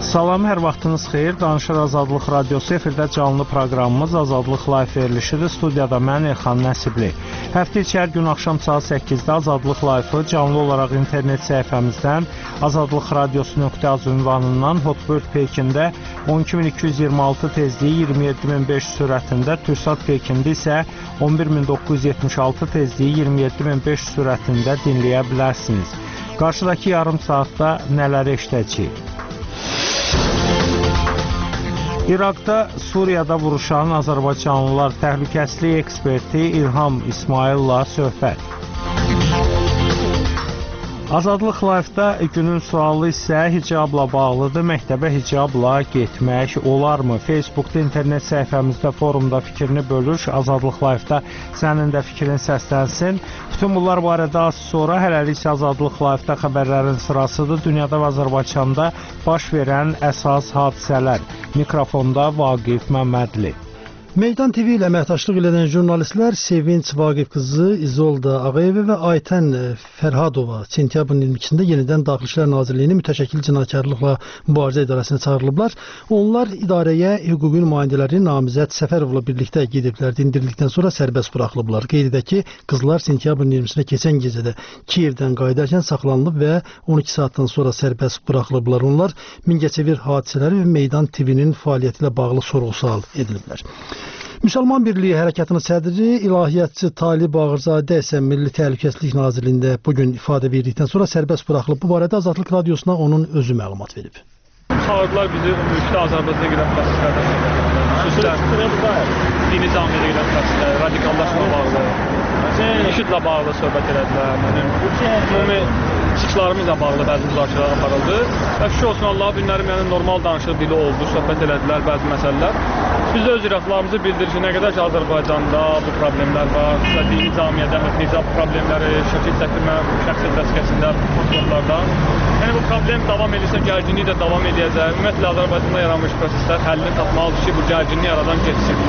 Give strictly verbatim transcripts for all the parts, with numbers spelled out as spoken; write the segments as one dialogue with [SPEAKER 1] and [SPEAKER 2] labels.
[SPEAKER 1] Salam, hər vaxtınız xeyir. Danışır Azadlıq Radiosu efirdə canlı proqramımız Azadlıq Live verilişidir. Studiyada mən Elxan Nəsibli. Həftə içi hər gün axşam saat səkkizdə Azadlıq Live-ı canlı olaraq internet səhifəmizdən azadlıq radiosu nöqtə az ünvanından Hotbird Pekində on iki min iki yüz iyirmi altı tezliyi iyirmi yeddi min beş yüz sürətində, Türksat Pekində isə on bir min doqquz yüz yetmiş altı tezliyi iyirmi yeddi min beş yüz sürətində dinləyə bilərsiniz. Qarşıdakı yarım saatda nələri eşidəcəyik? İraqda, Suriyada vuruşan Azərbaycanlılar təhlükəsizlik eksperti İlham İsmayılla söhbət. Azadlıq Live-da günün sualı isə hicabla bağlıdır. Məktəbə hicabla getmək olarmı? Facebookda, internet səhifəmizdə, forumda fikrini bölüş. Azadlıq Live-da sənin də fikrin səslənsin. Bütün bunlar barədə az sonra, hələlik isə Azadlıq Live-da xəbərlərin sırasıdır. Dünyada və Azərbaycanda baş verən əsas hadisələr. Mikrofonda Vaqif Məmmədli.
[SPEAKER 2] Meydan T V ilə əməkdaşlıq edən jurnalistlər Sevinç Vaqif qızı İzolda Ağayeva və Aytən Fərhadova sentyabrın iyirmi ikisində yenidən Daxili İşlər Nazirliyinin mütəşəkkil cinayətkarlıqla mübarizə idarəsinə çağırılıblar. Onlar idarəyə hüquqi nümayəndələri namizəd Səfərovla birlikdə gediblər. Dindirildikdən sonra sərbəst buraxılıblar. Qeyd edək ki, qızlar sentyabrın iyirmisinə keçən gecədə Kiyevdən qayıdarkən saxlanılıb və on iki saatdan sonra sərbəst buraxılıblar. Onlar Mingəçevir hadisələri və Meydan T V-nin fəaliyyəti ilə bağlı sorğu-sual ediliblər. Müsəlman Birliyi Hərəkatının sədri, ilahiyyatçı Talib Ağırzadə isə Milli Təhlükəsizlik Nazirliyində bugün ifadə verdikdən sonra sərbəst buraxılıb. Bu barədə Azadlıq Radiosuna onun özü məlumat verib.
[SPEAKER 3] Çağırdılar bizi mülkdə Azərbaycana gedən proseslərdən, xüsusilə dini camiyyədə gedən proseslər, radikallaşma bağlı, IŞİD-lə bağlı söhbət elədilər, ümumi çıxışlarımızla bağlı bəzi müzakirələr aparıldı və şükür olsun Allaha günlərim yəni normal danışıq dili oldu, söhbət elədilər bəzi məsələlər. Biz də öz iraqlarımızı bildirik ki, nə qədər ki Azərbaycanda bu problemlər var, dini camiyyədə hicab problemləri, şəkil çəkdirmə, şəxsiyyət vəsiqəsində, portfollarda. Yəni bu problem davam edirsə, gərginliyi də davam edəcək. Ümumiyyətlə Azərbaycanda yaranmış proseslər həllini tapmalıdır ki, bu gərginliyi aradan keçsin.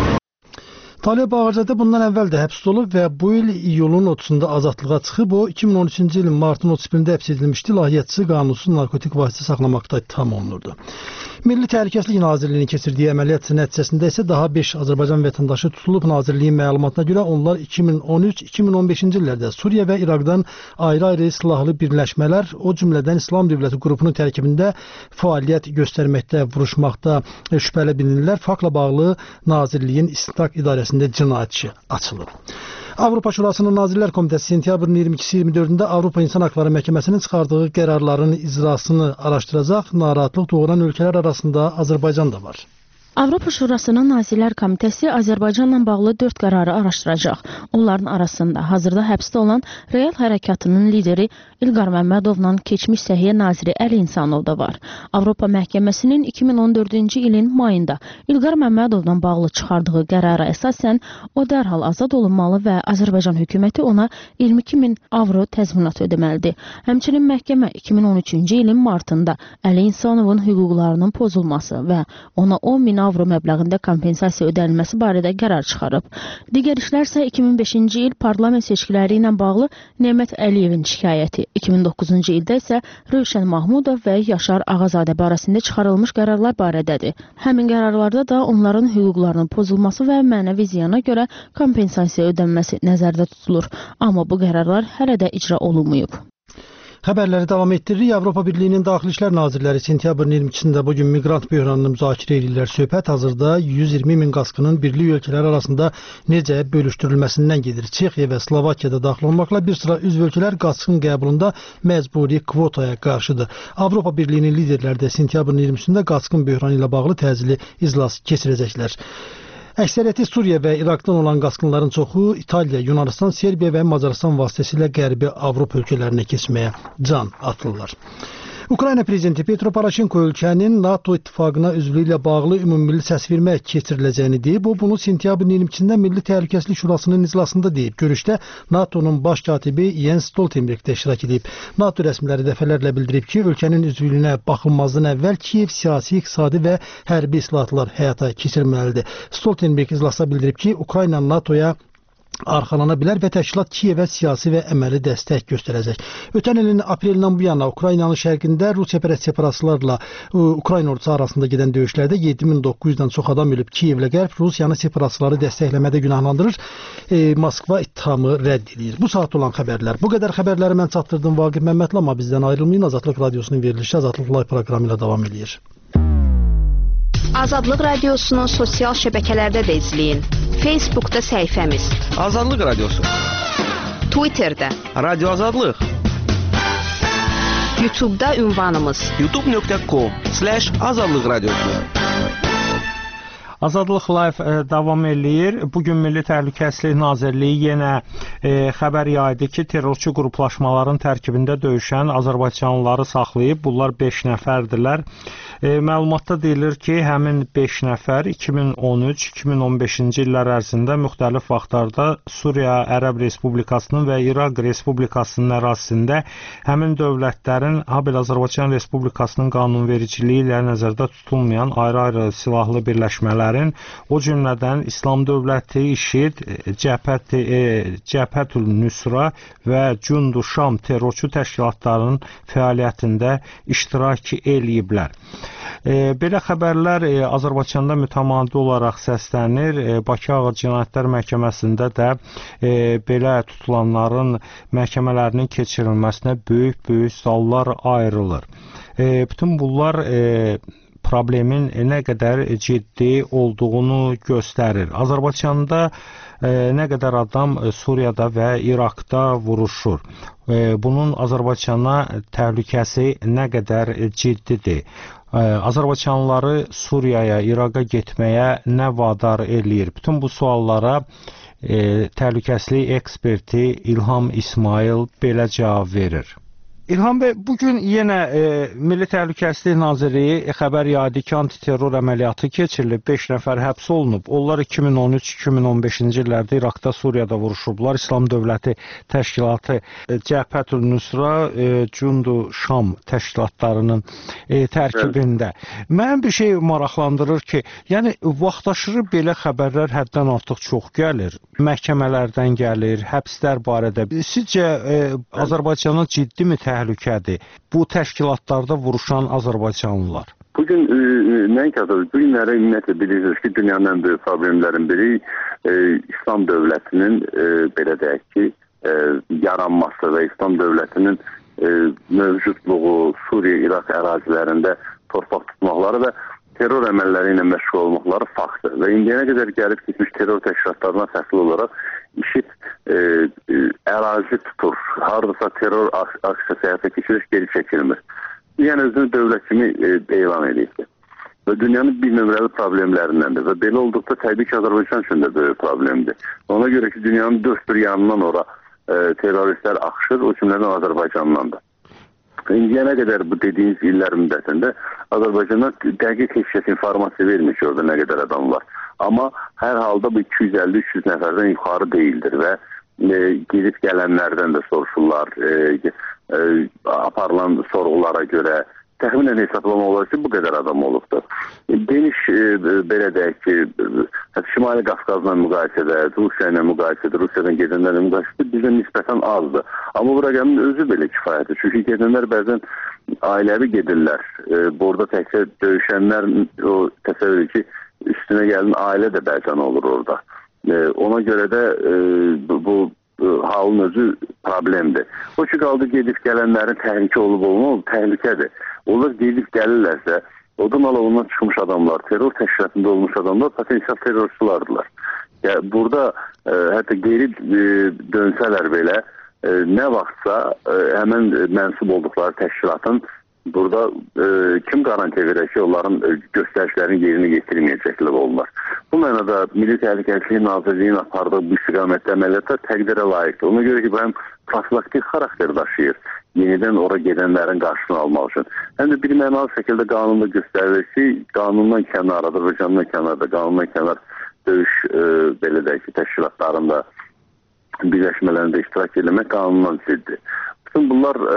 [SPEAKER 2] Talib Ağırzadə bundan əvvəl də həbs olub və bu il iyulun otuzunda azadlığa çıxıb. O, iki min on üçüncü ilin martın otuz birində həbs edilmişdi. Lahiyyatçı qanunsuz narkotik vasitə saxlamaqda ittiham olunurdu. Milli Təhlükəsizlik Nazirliyinin keçirdiyi əməliyyat nəticəsində isə daha beş Azərbaycan vətəndaşı tutulub. Nazirliyin məlumatına görə onlar iki min on üç iki min on beşinci illərdə Suriya və İraqdan ayrı-ayrı silahlı birləşmələr, o cümlədən İslam Dövləti qrupunun tərkibində fəaliyyət göstərməkdə, vuruşmaqda şübhəli bilinirlər. Faktla bağlı Nazirliyin İstintaq İdarəsində cinayət işi açılıb. Avropa Şurasının Nazirlər Komitəsi sentyabrın iyirmi ikisi iyirmi dördündə Avropa İnsan Haqları Məhkəməsinin çıxardığı qərarların icrasını araşdıracaq. Narahatlıq doğuran ölkələr arasında Azərbaycan da var.
[SPEAKER 4] Avropa Şurasının Nazirlər Komitəsi Azərbaycanla bağlı dörd qərarı araşdıracaq. Onların arasında hazırda həbsdə olan Real Hərəkatının lideri İlqar Məmmədovla keçmiş Səhiyyə Naziri Əli İnsanov da var. Avropa Məhkəməsinin iki min on dördüncü ilin mayında İlqar Məmmədovla bağlı çıxardığı qərara əsasən o dərhal azad olunmalı və Azərbaycan hökuməti ona iyirmi iki min avro təzminat ödəməlidir. Həmçinin məhkəmə iki min on üçüncü ilin martında Əli İnsanovun hüquqlarının pozulması və ona on min avro məbləğində kompensasiya ödənilməsi barədə qərar çıxarıb. Digər işlər isə iki min beşinci il parlament seçkiləri ilə bağlı Nemət Əliyevin şikayəti, iki min doqquzuncu ildə isə Rövşən Mahmudov və Yaşar Ağazadə barəsində çıxarılmış qərarlar barədədir. Həmin qərarlarda da onların hüquqlarının pozulması və mənəvi ziyana görə kompensasiya ödənməsi nəzərdə tutulur. Amma bu qərarlar hələ də icra olunmayıb.
[SPEAKER 2] Xəbərləri davam etdiririk. Avropa Birliyinin Daxili İşlər Nazirləri sentyabrın iyirmi ikisində bugün miqrant böhranını müzakirə edirlər. Söhbət hazırda yüz iyirmi min qaçqının birlik ölkələr arasında necə bölüşdürülməsindən gedir. Çexiya və Slovakiyada daxil olmaqla bir sıra üzv ölkələr qaçqın qəbulunda məcburi kvotaya qarşıdır. Avropa Birliyinin liderləri də sentyabrın iyirmi üçündə qaçqın böhranı ilə bağlı təcili iclas keçirəcəklər. Əksəriyyəti Suriya və İraqdan olan qaçqınların çoxu İtaliya, Yunanistan, Serbiya və Macaristan vasitəsilə Qərbi Avropa ölkələrinə keçməyə can atırlar. Ukrayna prezidenti Petro Poroşenko ölkənin NATO ittifaqına üzvlüyü ilə bağlı ümumilli səsvermə keçiriləcəyini deyib. O, bunu sentyabrın iyirmi ikisində Milli Təhlükəsizlik Şurasının iclasında deyib. Görüşdə NATO'nun baş katibi Jens Stoltenberg də iştirak edib. NATO rəsmiləri dəfələrlə bildirib ki, ölkənin üzvlüyünə baxılmazdan əvvəl Kiyev siyasi, iqtisadi və hərbi islahatlar həyata keçirməlidir. Stoltenberg iclasda bildirib ki, Ukrayna NATO'ya arxalana bilər və təşkilat Kiyevə siyasi və əməli dəstək göstərəcək. Ötən ilin aprelindən bu yana Ukraynanın şərqində Rusiyapərəst separatistlərlə Ukrayna ordusu arasında gedən döyüşlərdə yeddi min doqquz yüzdən çox adam ölüb. Kiyevlə Qərb Rusiyanı separatistləri dəstəkləmədə günahlandırır. E, Moskva ittihamı rədd edir. Bu saat olan xəbərlər. Bu qədər xəbərləri mən çatdırdım Vaqif Məmmədli, amma bizdən ayrılmayın. Azadlıq Radiosunun verilişi Azadlıq Live proqramı ilə davam edir.
[SPEAKER 5] Azadlıq Radiosunu sosial şəbəkələrdə də izləyin. Facebookda səhifəmiz
[SPEAKER 6] Azadlıq Radiosu,
[SPEAKER 5] Twitterdə
[SPEAKER 6] Radio Azadlıq,
[SPEAKER 5] YouTube'da ünvanımız
[SPEAKER 6] youtube nöqtə com slash azadlıq radiosu.
[SPEAKER 1] Azadlıq Live e, davam eləyir. Bugün Milli Təhlükəsizlik Nazirliyi yenə e, xəbər yaydı ki, terrorçu qruplaşmaların tərkibində döyüşən azərbaycanlıları saxlayıb. Bunlar beş nəfərdirlər. E, məlumatda deyilir ki, həmin beş nəfər iki min on üç iki min on beşinci illər ərzində müxtəlif vaxtlarda Suriya Ərəb Respublikasının və İraq Respublikasının ərazisində həmin dövlətlərin, habelə Azərbaycan Respublikasının qanunvericiliyi ilə nəzərdə tutulmayan ayrı-ayrı silahlı birləşmələr, o cümlədən İslam Dövləti, İŞİD, Cəbhət, e, Cəbhətül Nüsra və Cundu Şam terrorçu təşkilatlarının fəaliyyətində iştirak eləyiblər. E, belə xəbərlər e, Azərbaycanda mütəmadi olaraq səslənir. E, Bakı Ağır Cinayətlər Məhkəməsində də e, belə tutulanların məhkəmələrinin keçirilməsinə böyük-böyük zallar ayrılır. E, bütün bunlar e, problemin nə qədər ciddi olduğunu göstərir. Azərbaycanda e, nə qədər adam Suriyada və İraqda vuruşur. E, bunun Azərbaycana təhlükəsi nə qədər ciddidir? E, Azərbaycanlıları Suriyaya, İraqa getməyə nə vadar eləyir? Bütün bu suallara e, təhlükəsizlik eksperti İlham İsmail belə cavab verir. İlham bəy, bugün yenə e, Milli Təhlükəsizlik Nazirliyi xəbər yaydı ki, antiterror əməliyyatı keçirilib, beş nəfər həbs olunub. Onlar iki min on üç iki min on beşinci illərdə İraqda, Suriyada vuruşublar. İslam Dövləti Təşkilatı, e, Cəbhətül Nüsra, e, Cundu Şam təşkilatlarının e, tərkibində. Mənim bir şey maraqlandırır ki, yəni vaxtaşırı belə xəbərlər həddən artıq çox gəlir. Məhkəmələrdən gəlir, həbslər barədə. Sizcə e, Azərbaycana ciddimi təhlükədir bu təşkilatlarda vuruşan azərbaycanlılar?
[SPEAKER 7] Bugün e, nəinki Azərbaycan, bu günlərə ümumiyyətlə bilirsiniz ki, dünyanın ən böyük problemlərin biri e, İslam dövlətinin e, belə deyək ki, e, yaranması və İslam dövlətinin e, mövcudluğu Suriya, İraq ərazilərində torpaq tutmaqları və terror əməlləri ilə məşğul olmaqları faktdır. Və indiyənə qədər gəlib getmiş terror təşkilatlarına fərqli olaraq İŞİD e, e, ərazi tutur. Hardasa terror aksiyası həyata keçirir, geri çəkilmir. Yəni özünü dövlət kimi e, elan edildi. Və dünyanın bir nömrəli problemlərindəndir. Və belə olduqda təbii ki, Azərbaycan üçün də böyük problemdir. Ona görə ki, dünyanın dörd bir yanından ora e, terroristlər axışır, o cümlədən Azərbaycandan da. İndiyənə qədər bu dediyiniz illər müddətində Azərbaycana dəqiq heç kəs informasiya vermir ki, orada nə qədər adam var. Amma hər halda bu iki yüz əlli üç yüz nəfərdən yuxarı deyildir və e, gedib gələnlərdən də soruşurlar. E, e, aparılan sorğulara görə təxminən hesablama olar ki, bu qədər adam olubdur. E, geniş e, belə deyək ki, e, Şimali Qafqazla müqayisədə, Rusiya ilə müqayisədə, Rusiyadan gedənlərlə müqayisədə bizə nisbətən azdır. Amma bu rəqəmin özü belə kifayətdir. Çünki gedənlər bəzən ailəvi gedirlər. E, burada təkcə döyüşənlər o təsəvvür ki, üstünə gəlin ailə də bəzən olur orada. E, ona görə də e, bu, bu halın özü problemdir. O ki, qaldı gedib gələnlərin təhlükə olub olmalı, təhlükədir. Onlar gedib gəlirlərsə, odan alovundan çıxmış adamlar, terror təşkilatında olmuş adamlar potensial terrorçulardılar. Yəni, burada e, hətta geri e, dönsələr belə, e, nə vaxtsa e, həmən mənsub olduqları təşkilatın burada e, kim garantiya verər ki, onların e, göstərişlərini yerinə yetirməyəcəklər olurlar. Bu mənada Milli Təhlükəsizlik Nazirliyinin apardığı bu istiqamətdə əməliyyatlar təqdirə layiqdir. Ona görə ki, bu həm profilaktik xarakter daşıyır, yenidən ora gedənlərin qarşısını almaq üçün. Həm də bir mənalı şəkildə qanunda göstərilir ki, qanundan kənar, Azərbaycandan kənarda, qanundan kənar döyüş e, belə deyək ki, təşkilatlarında, birləşmələrində iştirak etmək qanundan ziddir. Bütün bunlar e,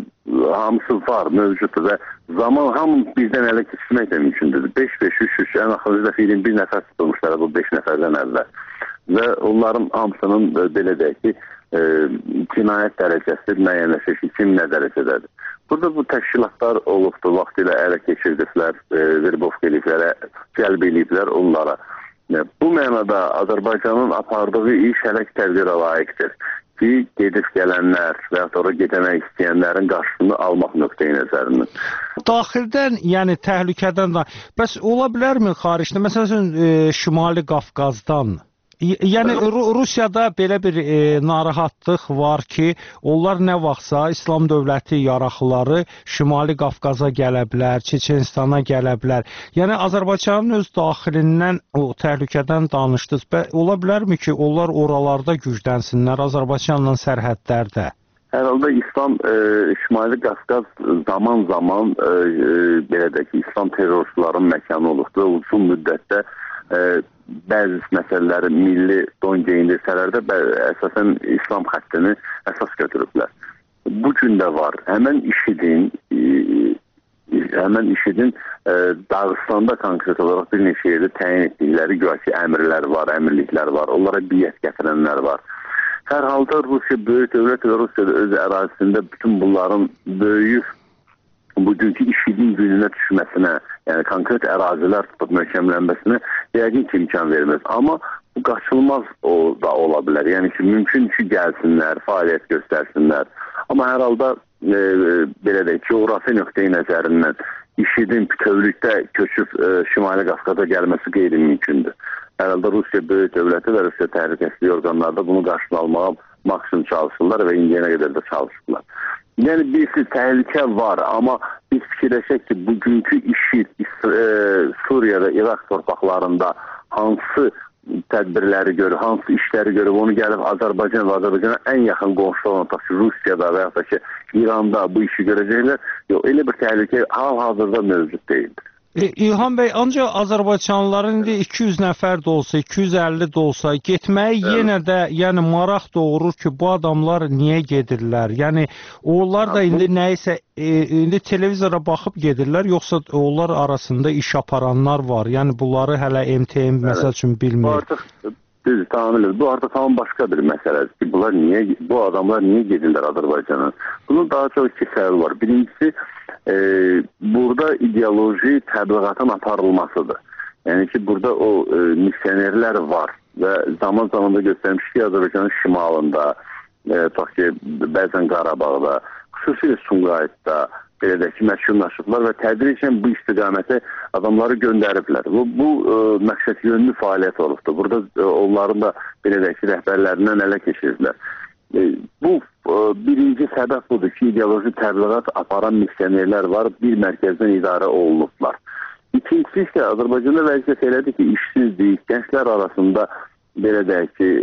[SPEAKER 7] hamısı var, mövcuddur və zaman hamı bizdən ələ keçirmək də mümkündür. beş beş üç üç, ən axırıncı dəfə iyirmi bir nəfər tutulmuşlar bu beş nəfərdən əvvəl. və onların hamısının e, belə deyək ki, e, cinayət dərəcəsi müəyyənləşir ki, kim nə dərəcədədir. Burada bu təşkilatlar olubdur, vaxtilə ələ keçirdiklər, e, verbovka eləyiblər, cəlb eləyiblər onlara. E, bu mənada Azərbaycanın apardığı iş hələ ki təqdirə layiqdir ki, gedib gələnlər və ya sonra getmək istəyənlərin qarşısını almaq nöqteyi nəzərindən.
[SPEAKER 1] Daxildən, yəni təhlükədən da, bəs ola bilərmi xaricdə, məsələn, e, Şimali Qafqazdan? Yəni Rusiyada belə bir e, narahatlıq var ki, onlar nə vaxtsa İslam dövləti yaraqlıları Şimali Qafqaza gələ bilər, Çeçenistana gələ bilər. Yəni Azərbaycanın öz daxilindən o təhlükədən danışdınız. Ola bilərmi ki, onlar oralarda güclənsinlər, Azərbaycanla sərhədlərdə?
[SPEAKER 7] Hər halda İslam e, Şimali Qafqaz zaman zaman e, e, belə də ki, İslam terrorçuların məkanı olubdur və uzun müddətdə e, bəzi məsələləri milli don geyindirsələr də əsasən İslam xəttini əsas götürüblər. Bu gün də var. Həmən IŞİDin e, həmən IŞİDin e, Dağıstanda konkret olaraq bir neçə yerdə təyin etdikləri güya ki, əmrlər var, əmirliklər var. Onlara biyyət gətirənlər var. Hər halda Rusiya böyük dövlət və Rusiyada öz ərazisində bütün bunların böyük bugünkü IŞİDin gününə düşməsinə, yəni konkret ərazilər tutub möhkəmlənməsinə yəqin ki, imkan verməz. Amma bu qaçılmaz o da ola bilər. Yəni ki, mümkün ki, gəlsinlər, fəaliyyət göstərsinlər. Amma hər halda e, belə deyək, coğrafi nöqteyi nəzərindən IŞİDin bütövlükdə köçüb e, Şimali Qafqaza gəlməsi qeyri-mümkündür. Hər halda Rusiya böyük dövləti və Rusiya təhlükəsizlik orqanları da bunu qarşını almağa maksimum çalışırlar və indiyənə qədər də çalışırlar. Yəni birisi təhlükə var, amma biz fikirləşək ki, bugünkü IŞİD e, Suriya və İraq torpaqlarında hansı tədbirləri görür, hansı işləri görür, onu gəlib Azərbaycan və Azərbaycana ən yaxın qonşu olan ki, Rusiyada və ya da ki, İranda bu işi görəcəklər. Yox, elə bir təhlükə hal-hazırda mövcud deyildir.
[SPEAKER 1] E, İlham bəy, ancaq Azərbaycanlıların indi iki yüz nəfər də olsa, iki yüz əlli də olsa, getməyi evet. Yenə də yəni maraq doğurur ki, bu adamlar niyə gedirlər? Yəni onlar da indi nəyisə e, indi televizora baxıb gedirlər, yoxsa onlar arasında iş aparanlar var. Yəni bunları hələ M T M evet. Məsəl üçün bilmir.
[SPEAKER 7] Bu artıq düz tamamilə. Bu artıq tam başqa bir məsələdir ki, bunlar niyə bu adamlar niyə gedirlər Azərbaycana? Bunun daha çox iki səbəbi var. Birincisi e, burada ideoloji təbliğatın aparılmasıdır. Yəni ki, burada o e, misionerlər var və zaman zaman da göstərmiş ki, Azərbaycanın şimalında, e, tutaq ki, bəzən Qarabağda, xüsusilə Sumqayıtda belə də ki, məşğullaşıblar və tədricən bu istiqamətə adamları göndəriblər. Bu, bu e, məqsəd yönlü fəaliyyət olubdur. Burada e, onların da belə də ki, rəhbərlərindən ələ keçirdilər. E, bu e, birinci səbəb budur ki, ideoloji təbliğat aparan misionerlər var, bir mərkəzdən idarə olunublar. İkincisi isə Azərbaycanda vəziyyət elədir ki, işsizlik, gənclər arasında belə deyək ki,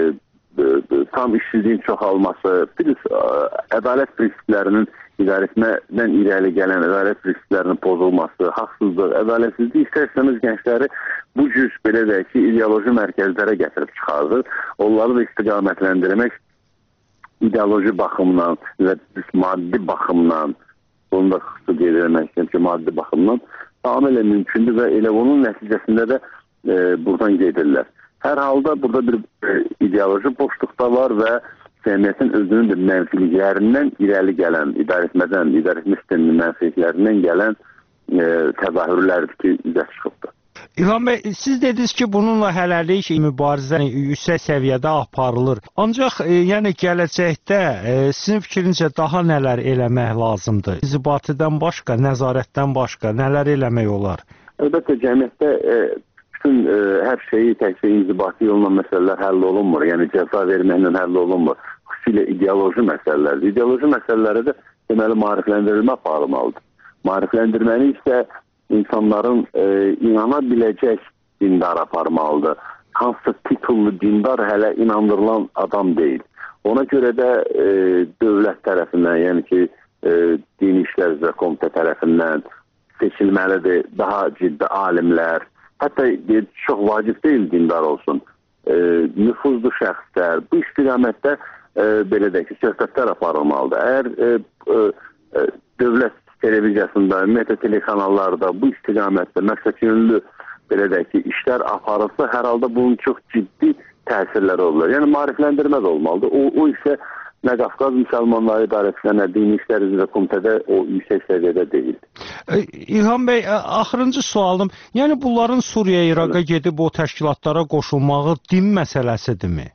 [SPEAKER 7] e, tam işsizliyin çoxalması, bir ədalət prinsiplərinin idarə etmədən irəli gələn ədalət prinsiplərinin pozulması, haqsızlıq, ədalətsizlik istərsəniz gəncləri bu cür belə deyək ki, ideoloji mərkəzlərə gətirib çıxardır. Onları da istiqamətləndirmək ideoloji baxımdan və maddi baxımdan, onu da xüsusi qeyd etmək istəyirəm ki, maddi baxımdan tamamilə mümkündür və elə onun nəticəsində də e, buradan gedirlər. Hər halda burada bir e, ideoloji boşluqda var və cəmiyyətin özünün də mənfiliklərindən irəli gələn, idarəetmədən, idarəetmə sisteminin mənfiliklərindən gələn e, təzahürlərdir ki, üzə çıxıbdır.
[SPEAKER 1] İlham bəy, siz dediniz ki, bununla hələlik mübarizə yüksək səviyyədə aparılır. Ancaq e, yəni gələcəkdə e, sizin fikrincə daha nələr eləmək lazımdır? İnzibatidən başqa, nəzarətdən başqa nələr eləmək olar?
[SPEAKER 7] Əlbəttə, cəmiyyətdə e, bütün e, hər şeyi təkcə inzibati yolla məsələlər həll olunmur. Yəni cəza verməklə həll olunmur. Xüsusilə ideoloji məsələlərdir. İdeoloji məsələlərə də deməli maarifləndirilmə aparılmalıdır. Maarifləndirməni isə insanların e, inana biləcək dindar aparmalıdır. Hansısa titullu dindar hələ inandırılan adam deyil. Ona görə də e, dövlət tərəfindən, yəni ki, e, Dini İşlər üzrə Komitə tərəfindən seçilməlidir daha ciddi alimlər. Hətta e, çox vacib deyil dindar olsun. E, nüfuzlu şəxslər bu istiqamətdə e, belə deyək ki, söhbətlər aparılmalıdır. Əgər e, e, dövlət televiziyasında, ümumiyyətlə telekanallarda bu istiqamətdə məqsədyönlü belə deyək ki, işlər aparılsa, hər halda bunun çox ciddi təsirləri olur. Yəni maarifləndirmə də olmalıdır. O, o isə nə Qafqaz müsəlmanları idarəsinə, nə Dini İşlər üzrə komitədə o yüksək səviyyədə deyil.
[SPEAKER 1] İlham bəy, axırıncı sualım, yəni bunların Suriyaya, İraqa gedib o təşkilatlara qoşulmağı din məsələsidirmi?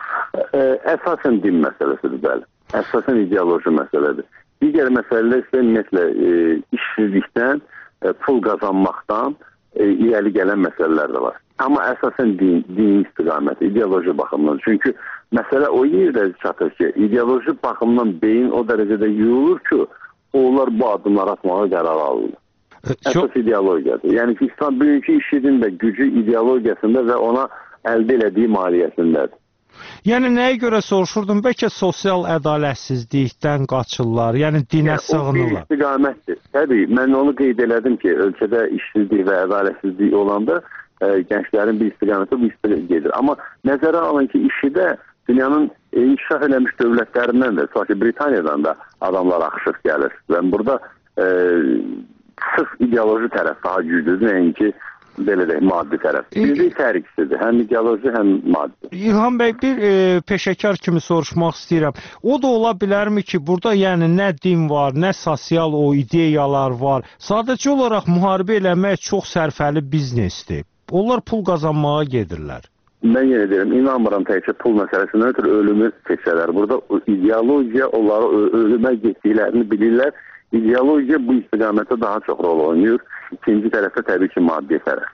[SPEAKER 7] Əsasən din məsələsidir, bəli. Əsasən ideoloji məsələdir. Digər məsələlər isə ümumiyyətlə e, işsizlikdən, e, pul qazanmaqdan e, irəli gələn məsələlər də var. Amma əsasən din, din istiqaməti, ideoloji baxımdan. Çünki məsələ o yerdə çatır ki, ideoloji baxımdan beyin o dərəcədə yuyulur ki, onlar bu addımları atmağa qərar alırlar. Əsas ideologiyadır. Yəni ki, İslam bugünkü işinin də gücü ideologiyasında və ona əldə elədiyi maliyyəsindədir.
[SPEAKER 1] Yəni nəyə görə soruşurdum? Bəlkə sosial ədalətsizlikdən qaçırlar, yəni dinə yəni, sığınırlar. O bir
[SPEAKER 7] istiqamətdir. Təbii, mən onu qeyd elədim ki, ölkədə işsizlik və ədalətsizlik olanda ə, gənclərin bir istiqaməti bu istiqamət gedir. Amma nəzərə alın ki, işidə dünyanın inkişaf eləmiş dövlətlərindən də, tutaq ki, Britaniyadan da adamlar axışıq gəlir. Və burada ə, sırf ideoloji tərəf daha güclüdür, nəinki belə də maddi tərəf. Birlik hər ikisidir. Həm ideoloji, həm maddi.
[SPEAKER 1] İlham bəy, bir e, peşəkar kimi soruşmaq istəyirəm. O da ola bilərmi ki, burada yəni nə din var, nə sosial o ideyalar var. Sadəcə olaraq müharibə eləmək çox sərfəli biznesdir. Onlar pul qazanmağa gedirlər.
[SPEAKER 7] Mən yenə deyirəm, inanmıram təkcə pul məsələsindən ötürü ölümü seçərlər. Burada ideologiya onları ölümə getdiklərini bilirlər. İdeologiya bu istiqamətdə daha çox rol oynayır. İkinci tərəfdə təbii ki, maddi tərəf.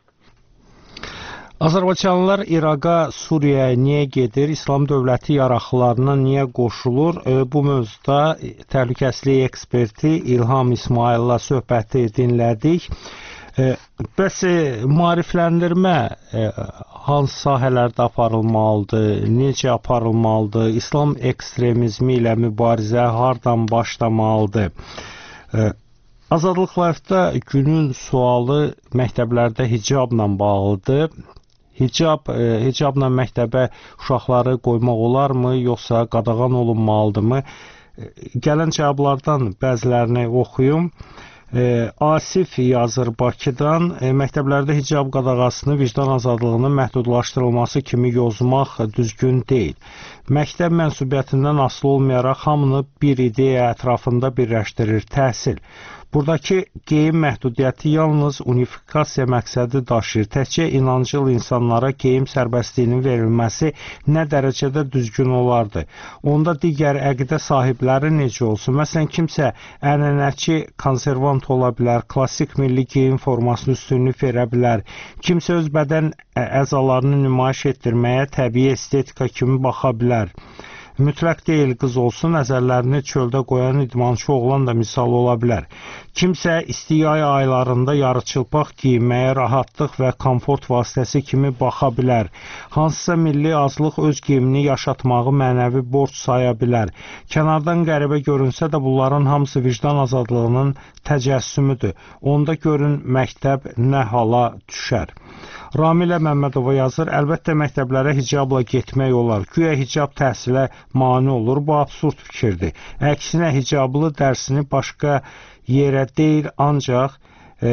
[SPEAKER 1] Azərbaycanlılar İraqa, Suriyaya niyə gedir? İslam dövləti yaraqlarına niyə qoşulur? E, bu mövzuda təhlükəsizlik eksperti İlham İsmayılla söhbəti dinlədik. E, bəs e, maarifləndirmə e, hansı sahələrdə aparılmalıdır? Necə aparılmalıdır? İslam ekstremizmi ilə mübarizə hardan başlamalıdır? E, Azadlıq Live-da günün sualı məktəblərdə hicabla bağlıdır. Hicab, e, hicabla məktəbə uşaqları qoymaq olarmı, yoxsa qadağan olunmalıdırmı? E, gələn cavablardan bəzilərini oxuyum. E, Asif yazır Bakıdan, e, məktəblərdə hicab qadağasını vicdan azadlığının məhdudlaşdırılması kimi yozmaq düzgün deyil. Məktəb mənsubiyyətindən asılı olmayaraq hamını bir ideya ətrafında birləşdirir təhsil. Buradakı geyim məhdudiyyəti yalnız unifikasiya məqsədi daşıyır. Təkcə inancıl insanlara geyim sərbəstliyinin verilməsi nə dərəcədə düzgün olardı? Onda digər əqidə sahibləri necə olsun? Məsələn, kimsə ənənəçi konservant ola bilər, klassik milli geyim formasının üstünlük verə bilər, kimsə öz bədən əzalarını nümayiş etdirməyə təbii estetika kimi baxa bilər. Mütləq deyil qız olsun, nəzərlərini çöldə qoyan idmançı oğlan da misal ola bilər. Kimsə isti yay aylarında yarıçılpaq giyinməyə rahatlıq və komfort vasitəsi kimi baxa bilər. Hansısa milli azlıq öz geyimini yaşatmağı mənəvi borc saya bilər. Kənardan qəribə görünsə də bunların hamısı vicdan azadlığının təcəssümüdür. Onda görün məktəb nə hala düşər. Ramilə Məmmədova yazır, əlbəttə məktəblərə hicabla getmək olar. Güya hicab təhsilə mane olur, bu absurd fikirdir. Əksinə hicablı dərsini başqa yerə deyil, ancaq e,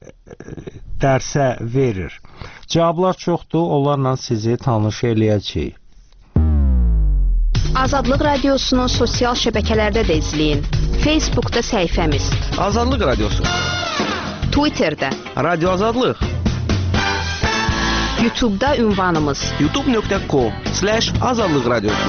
[SPEAKER 1] dərsə verir. Cavablar çoxdur, onlarla sizi tanış eləyəcəyik.
[SPEAKER 5] Azadlıq Radiosunu sosial şəbəkələrdə də izləyin. Facebookda səhifəmiz
[SPEAKER 6] Azadlıq Radiosu,
[SPEAKER 5] Twitterdə
[SPEAKER 6] Radio Azadlıq,
[SPEAKER 5] YouTube'da ünvanımız
[SPEAKER 6] youtube nöqtə com slash azadlıq radiosu.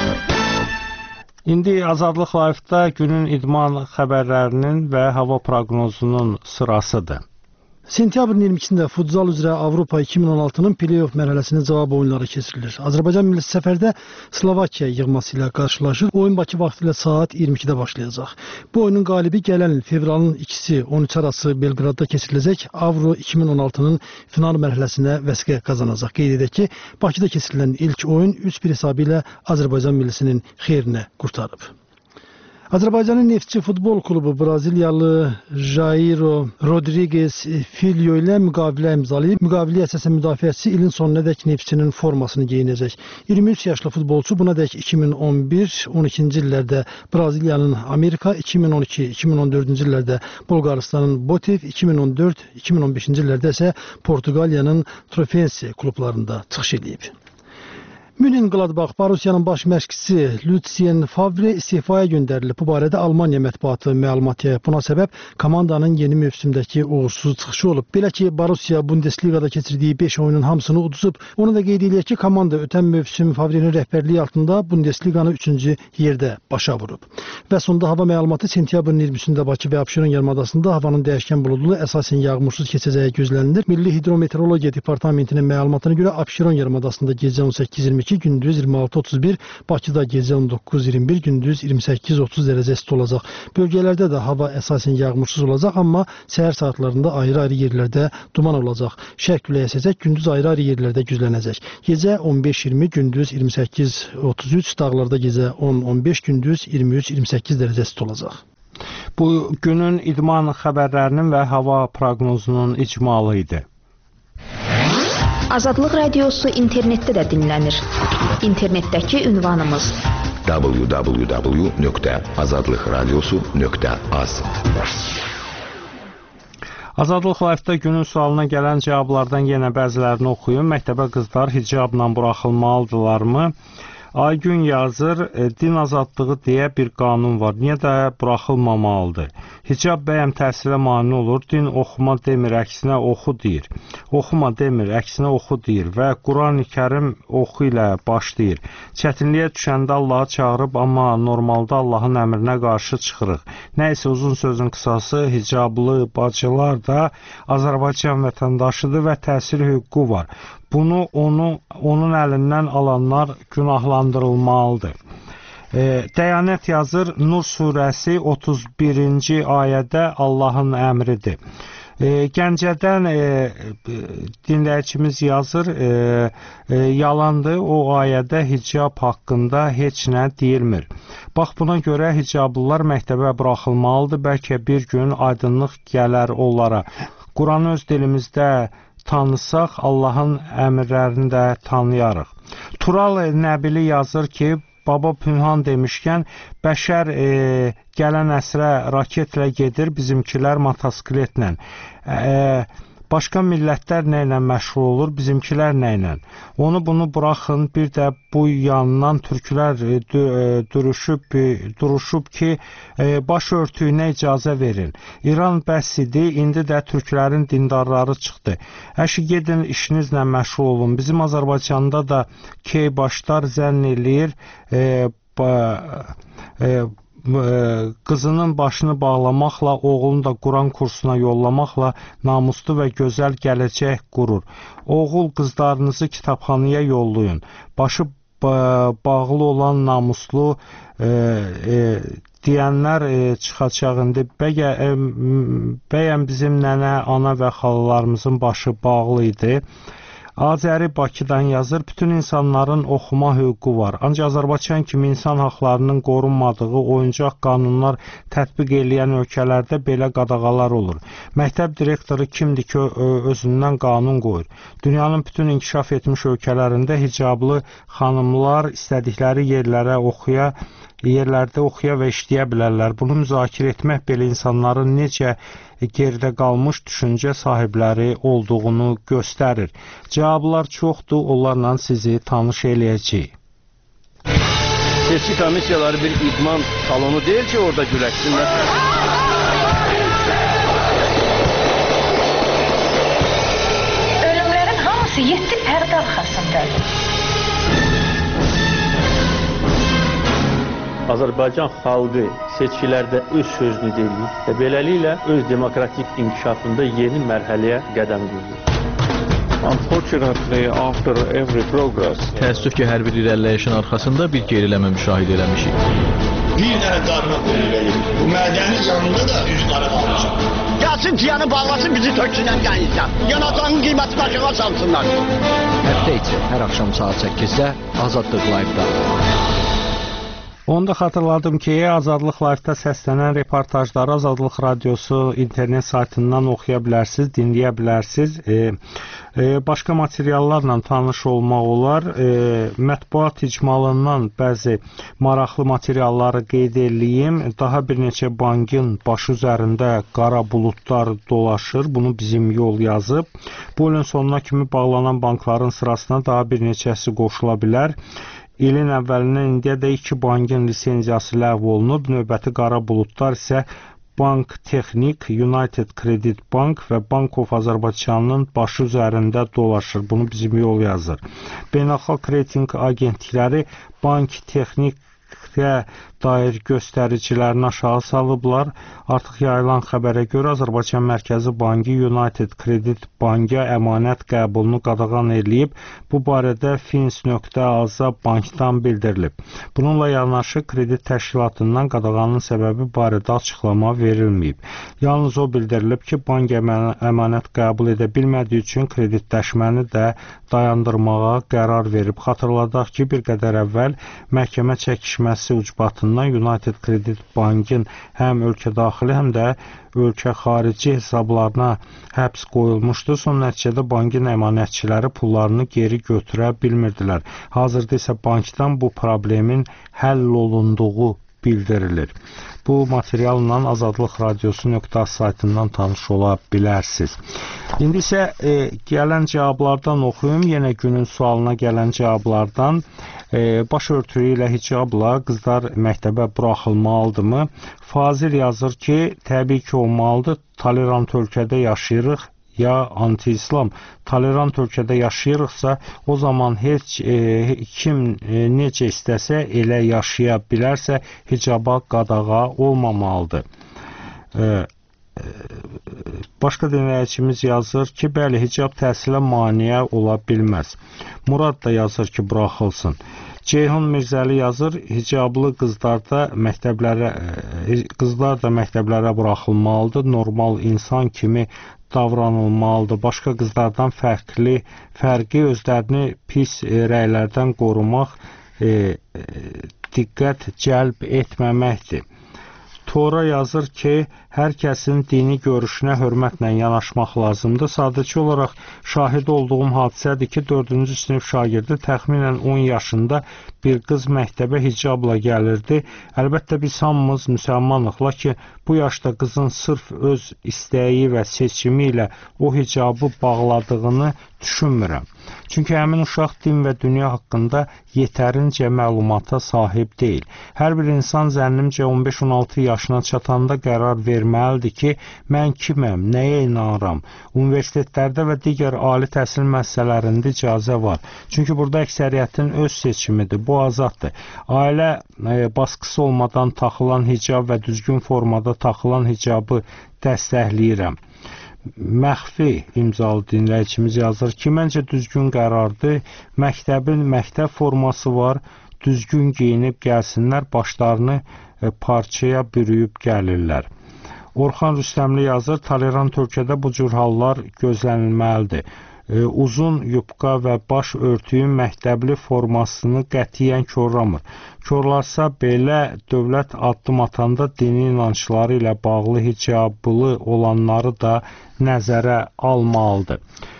[SPEAKER 1] İndi Azadlıq Live-da günün idman xəbərlərinin və hava proqnozunun sırasıdır.
[SPEAKER 2] Sentyabrın iyirmi ikisində futsal üzrə Avropa iki min on altının play-off mərhələsinin cavab oyunları keçirilir. Azərbaycan milli səfərdə Slovakiya yığması ilə qarşılaşır. Oyun Bakı vaxtı ilə saat iyirmi ikidə başlayacaq. Bu oyunun qalibi gələn il fevralın ikisi on üç arası Belqradda keçiriləcək Avro iki min on altının final mərhələsinə vəsiqə qazanacaq. Qeyd edək ki, Bakıda keçirilən ilk oyun üç bir hesabı ilə Azərbaycan millisinin xeyrinə qurtarıb. Azərbaycanın Neftçi futbol klubu Braziliyalı Jairo Rodrigues Filho ilə müqavilə imzalayıb. Müqavilə əsasən müdafiəçisi ilin sonunadək Neftçinin formasını geyinəcək. iyirmi üç yaşlı futbolçu bunadək iki min on bir on ikinci illərdə Braziliyanın Amerika, iki min on iki iki min on dördüncü illərdə Bolqarıstanın Botev, iki min on dörd iki min on beşinci illərdə isə Portuqaliyanın Trofense klublarında çıxış edib. Mönchengladbach Borussiyanın baş məşqçisi Lucien Favre istifaya göndərilib. Bu barədə Almaniya mətbuatı məlumat yayıb. Buna səbəb komandanın yeni mövsümdəki uğursuz çıxışı olub. Belə ki, Borussia Bundesligada keçirdiyi beş oyunun hamısını uduzub. Onu da qeyd edək ki, komanda ötən mövsüm Favre'nin rəhbərliyi altında Bundesliganı üçüncü yerdə başa vurub. Və sonda hava məlumatı sentyabrın iyirmisində Bakı və Abşeron yarımadasında havanın dəyişkən buludlu, əsasən yağmursuz keçəcəyi gözlənilir. Milli Hidrometeorologiya Departamentinin məlumatına görə Abşeron yarımadasında gecə on səkkiz iyirmi iki, gündüz iyirmi altı otuz bir, Bakıda gecə on doqquz iyirmi bir, gündüz iyirmi səkkiz otuz dərəcə isti olacaq. Bölgələrdə də hava əsasən yağmursuz olacaq, amma səhər saatlarında ayrı-ayrı yerlərdə duman olacaq. Şərq küləyi əsəcək, gündüz ayrı-ayrı yerlərdə güclənəcək. Gecə on beş iyirmi, gündüz iyirmi səkkiz otuz üç, dağlarda gecə on on beş, gündüz iyirmi üç iyirmi səkkiz dərəcə isti olacaq.
[SPEAKER 1] Bu günün idman xəbərlərinin və hava proqnozunun icmalı idi.
[SPEAKER 5] Azadlıq Radiosu internetdə də dinlənir. İnternetdəki ünvanımız
[SPEAKER 8] w w w nöqtə azadlıq radiosu nöqtə az.
[SPEAKER 1] Azadlıq Live-da günün sualına gələn cavablardan yenə bəzilərini oxuyun. Məktəbə qızlar hicabla buraxılmalıdırlarmı? Aygün yazır, din azadlığı deyə bir qanun var. Niyə də buraxılmamalıdır? Hicab bəyəm təhsilə mane olur. Din oxuma demir, əksinə oxu deyir. Oxuma demir, əksinə oxu deyir və Quran-ı Kərim oxu ilə başlayır. Çətinliyə düşəndə Allahı çağırıb, amma normalda Allahın əmrinə qarşı çıxırıq. Nəysə, uzun sözün qısası, hicablı bacılar da Azərbaycan vətəndaşıdır və təhsil hüququ var. Bunu onu onun əlindən alanlar günahlandırılmalıdır. E, Dəyanət yazır, Nur surəsi otuz birinci ayədə Allahın əmridir. E, Gəncədən e, dinləyicimiz yazır, e, e, yalandır, o ayədə hicab haqqında heç nə deyilmir. Bax, buna görə hicablılar məktəbə buraxılmalıdır, bəlkə bir gün aydınlıq gələr onlara. Quranı öz dilimizdə tanısaq, Allahın əmrlərini də tanıyarıq. Tural Nəbili yazır ki, Baba Pünhan demişkən, bəşər e, gələn əsrə raketlə gedir, bizimkilər motosikletlə. E, Başqa millətlər nə ilə məşğul olur, bizimkilər nə ilə? Onu bunu buraxın, bir də bu yandan türklər duruşub, duruşub ki, baş örtüyünə icazə verin. İran bəs idi, indi də türklərin dindarları çıxdı. Əşi, gedin, işinizlə məşğul olun. Bizim Azərbaycanda da key başlar zənn eləyir, e, ba, e, qızının başını bağlamaqla, oğlunu da Quran kursuna yollamaqla namuslu və gözəl gələcək qurur. Oğul qızlarınızı kitabxanaya yollayın. Başı bağlı olan namuslu e, e, deyənlər e, çıxacaq indi. Bəyə, e, bəyəm bizim nənə, ana və xalalarımızın başı bağlı idi. Azəri Bakıdan yazır, bütün insanların oxuma hüququ var. Ancaq Azərbaycan kimi insan haqlarının qorunmadığı oyuncaq qanunlar tətbiq eləyən ölkələrdə belə qadağalar olur. Məktəb direktoru kimdir ki, özündən qanun qoyur? Dünyanın bütün inkişaf etmiş ölkələrində hicablı xanımlar istədikləri yerlərə oxuya, yerlərdə oxuya və işləyə bilərlər. Bunu müzakirə etmək belə insanların necə geridə qalmış düşüncə sahibləri olduğunu göstərir. Cavablar çoxdur, onlarla sizi tanış eləyəcəyik.
[SPEAKER 9] Seçki komissiyaları bir idman salonu deyil ki, orada güləşsinlər.
[SPEAKER 10] Ölümlərin hamısı yeddi pərdə arxasındadır.
[SPEAKER 11] Azərbaycan xalqı seçkilərdə öz sözünü deyir və beləliklə öz demokratik inkişafında yeni mərhələyə qədəm qoyur.
[SPEAKER 12] Unfortunately, after every progress,
[SPEAKER 13] təəssüf ki, hər bir irəliləyişin arxasında bir geriləmə müşahidə eləmişik.
[SPEAKER 14] Bir dənə darına qoyulur. Bu mədənin yanında da üç darı almışam. Gəlsin tiyanı bağlasın, bizi töksünən gəlirsən. Yanacağın qiyməti başına salsınlar.
[SPEAKER 15] Həftə içi hər axşam saat səkkizdə Azadlıq Live-da.
[SPEAKER 1] Onu da xatırladım ki, Azadlıq Live-da səslənən reportajları Azadlıq Radiosu internet saytından oxuya bilərsiniz, dinləyə bilərsiniz. E, e, başqa materiallarla tanış olmaq olar. E, mətbuat icmalından bəzi maraqlı materialları qeyd edeyim. Daha bir neçə bankın başı üzərində qara buludlar dolaşır. Bunu bizim yol yazıb. Bu ilin sonuna kimi bağlanan bankların sırasına daha bir neçəsi qoşula bilər. İlin əvvəlindən indiyədək iki bankın lisenziyası ləğv olunub. Növbəti qara buludlar isə Bank Texnik, United Credit Bank və Bank of Azərbaycanın başı üzərində dolaşır. Bunu bizim yol yazır. Beynəlxalq reyting agentlikləri Bank Texnikə dair göstəricilərini aşağı salıblar. Artıq yayılan xəbərə görə Azərbaycan Mərkəzi Bankı United Credit Bank'a əmanət qəbulunu qadağan edilib. Bu barədə fins.az-a bankdan bildirilib. Bununla yanaşı kredit təşkilatından qadağanın səbəbi barədə açıqlama verilməyib. Yalnız o bildirilib ki, bank əmanət qəbul edə bilmədiyi üçün kreditləşməni də dayandırmağa qərar verib. Xatırladaq ki, bir qədər əvvəl məhkəmə çəkişməsi ucbatından United Credit Bank'ın həm ölkə daxili, həm də ölkə xarici hesablarına həbs qoyulmuşdu. Son nəticədə bankın əmanətçiləri pullarını geri götürə bilmirdilər. Hazırda isə bankdan bu problemin həll olunduğu bildirilir. Bu materialla Azadlıq Radiosu nöqtə az saytından tanış ola bilərsiniz. İndi isə e, gələn cavablardan oxuyum. Yenə günün sualına gələn cavablardan e, baş örtüyü ilə hicabla qızlar məktəbə buraxılmalıdırmı? Fazil yazır ki, təbii ki olmalıdır. Tolerant ölkədə yaşayırıq. Ya anti-İslam tolerant ölkədə yaşayırıqsa, o zaman heç e, kim e, necə istəsə elə yaşaya bilərsə, hicaba qadağa olmamalıdır. E, e, başqa dinləyicimiz yazır ki, bəli, hicab təhsilə maneə ola bilməz. Murad da yazır ki, buraxılsın. Ceyhun Mirzəli yazır, hicablı qızlar da məktəblərə, e, qızlar da məktəblərə buraxılmalıdır. Normal insan kimi davranılmalıdır. Başqa qızlardan fərqli, fərqi özlərini pis e, rəylərdən qorumaq, e, e, diqqət cəlb etməməkdir. Tora yazır ki, hər kəsin dini görüşünə hörmətlə yanaşmaq lazımdır. Sadəcə olaraq şahid olduğum hadisədir ki, dördüncü sinif şagirdi təxminən on yaşında bir qız məktəbə hicabla gəlirdi. Əlbəttə biz hamımız müsəlmanıq, lakin bu yaşda qızın sırf öz istəyi və seçimi ilə o hicabı bağladığını düşünmürəm. Çünki həmin uşaq din və dünya haqqında yetərincə məlumata sahib deyil. Hər bir insan zənnimcə on beş on altı yaşına çatanda qərar verməlidir ki, mən kiməm, nəyə inanıram? Universitetlərdə və digər ali təhsil müəssisələrində icazə var. Çünki burada əksəriyyətin öz seçimidir, bu azaddır. Ailə e, baskısı olmadan taxılan hicab və düzgün formada taxılan hicabı dəstəkləyirəm. Məxfi imzalı dinləyicimiz yazır ki, məncə düzgün qərardır. Məktəbin məktəb forması var, düzgün geyinib gəlsinlər, başlarını e, parçaya bürüyüb gəlirlər. Orxan Rüstəmli yazır, tolerant ölkədə bu cür hallar gözlənilməlidir. E, uzun yubqa və baş örtüyün məktəbli formasını qətiyyən korlamır. Korlarsa belə dövlət addım atanda dini inancları ilə bağlı hicablı olanları da nəzərə almalıdır.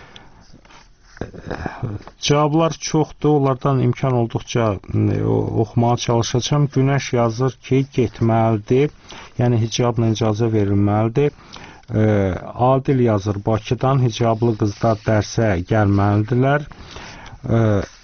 [SPEAKER 1] Cavablar çoxdur, onlardan imkan olduqca e, oxumağa çalışacağım. Günəş yazır ki, getməlidir, yəni hicabla icazə verilməlidir. E, Adil yazır, Bakıdan hicablı qızlar dərsə gəlməlidirlər. E,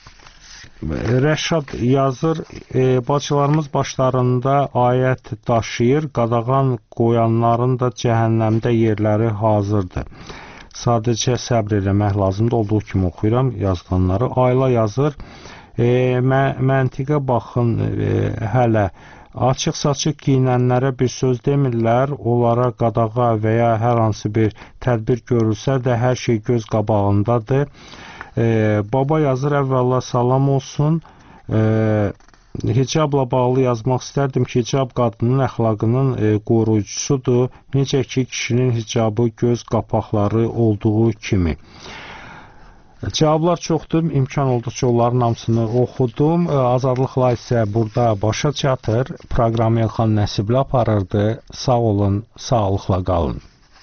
[SPEAKER 1] Rəşad yazır, e, bacılarımız başlarında ayət daşıyır, qadağan qoyanların da cəhənnəmdə yerləri hazırdır. Sadəcə səbr eləmək lazımdır, olduğu kimi oxuyuram yazılanları. Ayla yazır, e, mə məntiqə baxın, e, hələ açıq-saçıq giyinənlərə bir söz demirlər, onlara qadağa və ya hər hansı bir tədbir görülsə də hər şey göz qabağındadır. E, baba yazır, əvvəla salam olsun. E, hicabla bağlı yazmaq istərdim ki, hicab qadının əxlaqının e, qoruyucusudur. Necə ki, kişinin hicabı göz qapaqları olduğu kimi. Cavablar çoxdur, imkan olduqca onların hamısını oxudum. Azadlıqla isə burada başa çatır. Proqramı Elxan Nəsibli aparırdı. Sağ olun, sağlıqla qalın.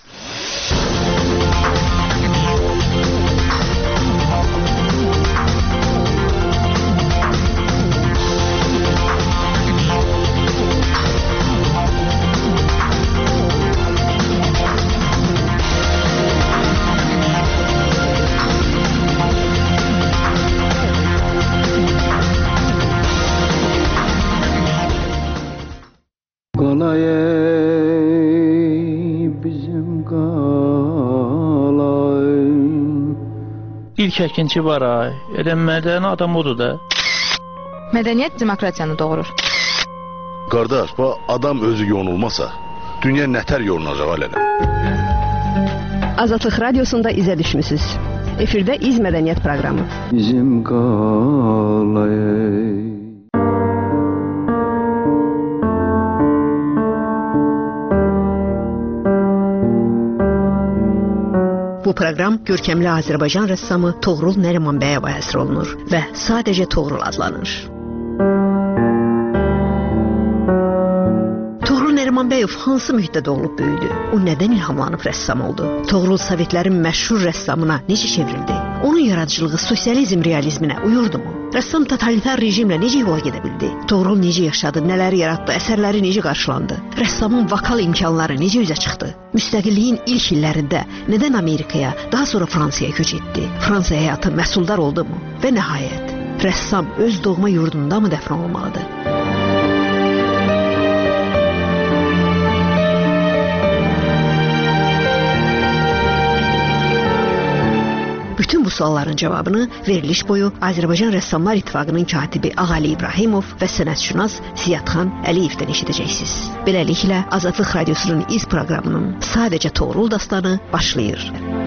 [SPEAKER 15] İlk əkinçi var ay. Elə mədəni adam odur da.
[SPEAKER 5] Mədəniyyət demokratiyanı doğurur.
[SPEAKER 16] Qardaş, bu adam özü yonulmasa, dünya nətər yolunacaq alələ?
[SPEAKER 17] Azadlıq Radiosunda izə düşmüsüz. Efirdə İz Mədəniyyət proqramı.
[SPEAKER 18] Bizim qalayı.
[SPEAKER 17] Bu proqram görkəmli Azərbaycan rəssamı Toğrul Nərimanbəyova həsr olunur və sadəcə Toğrul adlanır. Toğrul Nərimanbəyov hansı mühitdə doğulub böyüdü? O nədən ilhamlanıb rəssam oldu? Toğrul Sovetlərin məşhur rəssamına necə çevrildi? Onun yaradıcılığı sosializm realizminə uyurdumu? Rəssam totalitar rejimlə necə yola gedə bildi? Toğrul necə yaşadı, nələri yaratdı, əsərləri necə qarşılandı? Rəssamın vokal imkanları necə üzə çıxdı? Müstəqilliyin ilk illərində nədən Amerikaya, daha sonra Fransaya köç etdi? Fransa həyatı məhsuldar oldumu? Və nəhayət, rəssam öz doğma yurdunda mı dəfn olmalıdır? Bütün bu sualların cavabını veriliş boyu Azərbaycan Rəssamlar İttifaqının katibi Ağali İbrahimov və sənətşünas Ziyadxan Əliyevdən eşidəcəksiniz. Beləliklə, Azadlıq Radiosunun İz proqramının sadəcə Toğrul dastanı başlayır.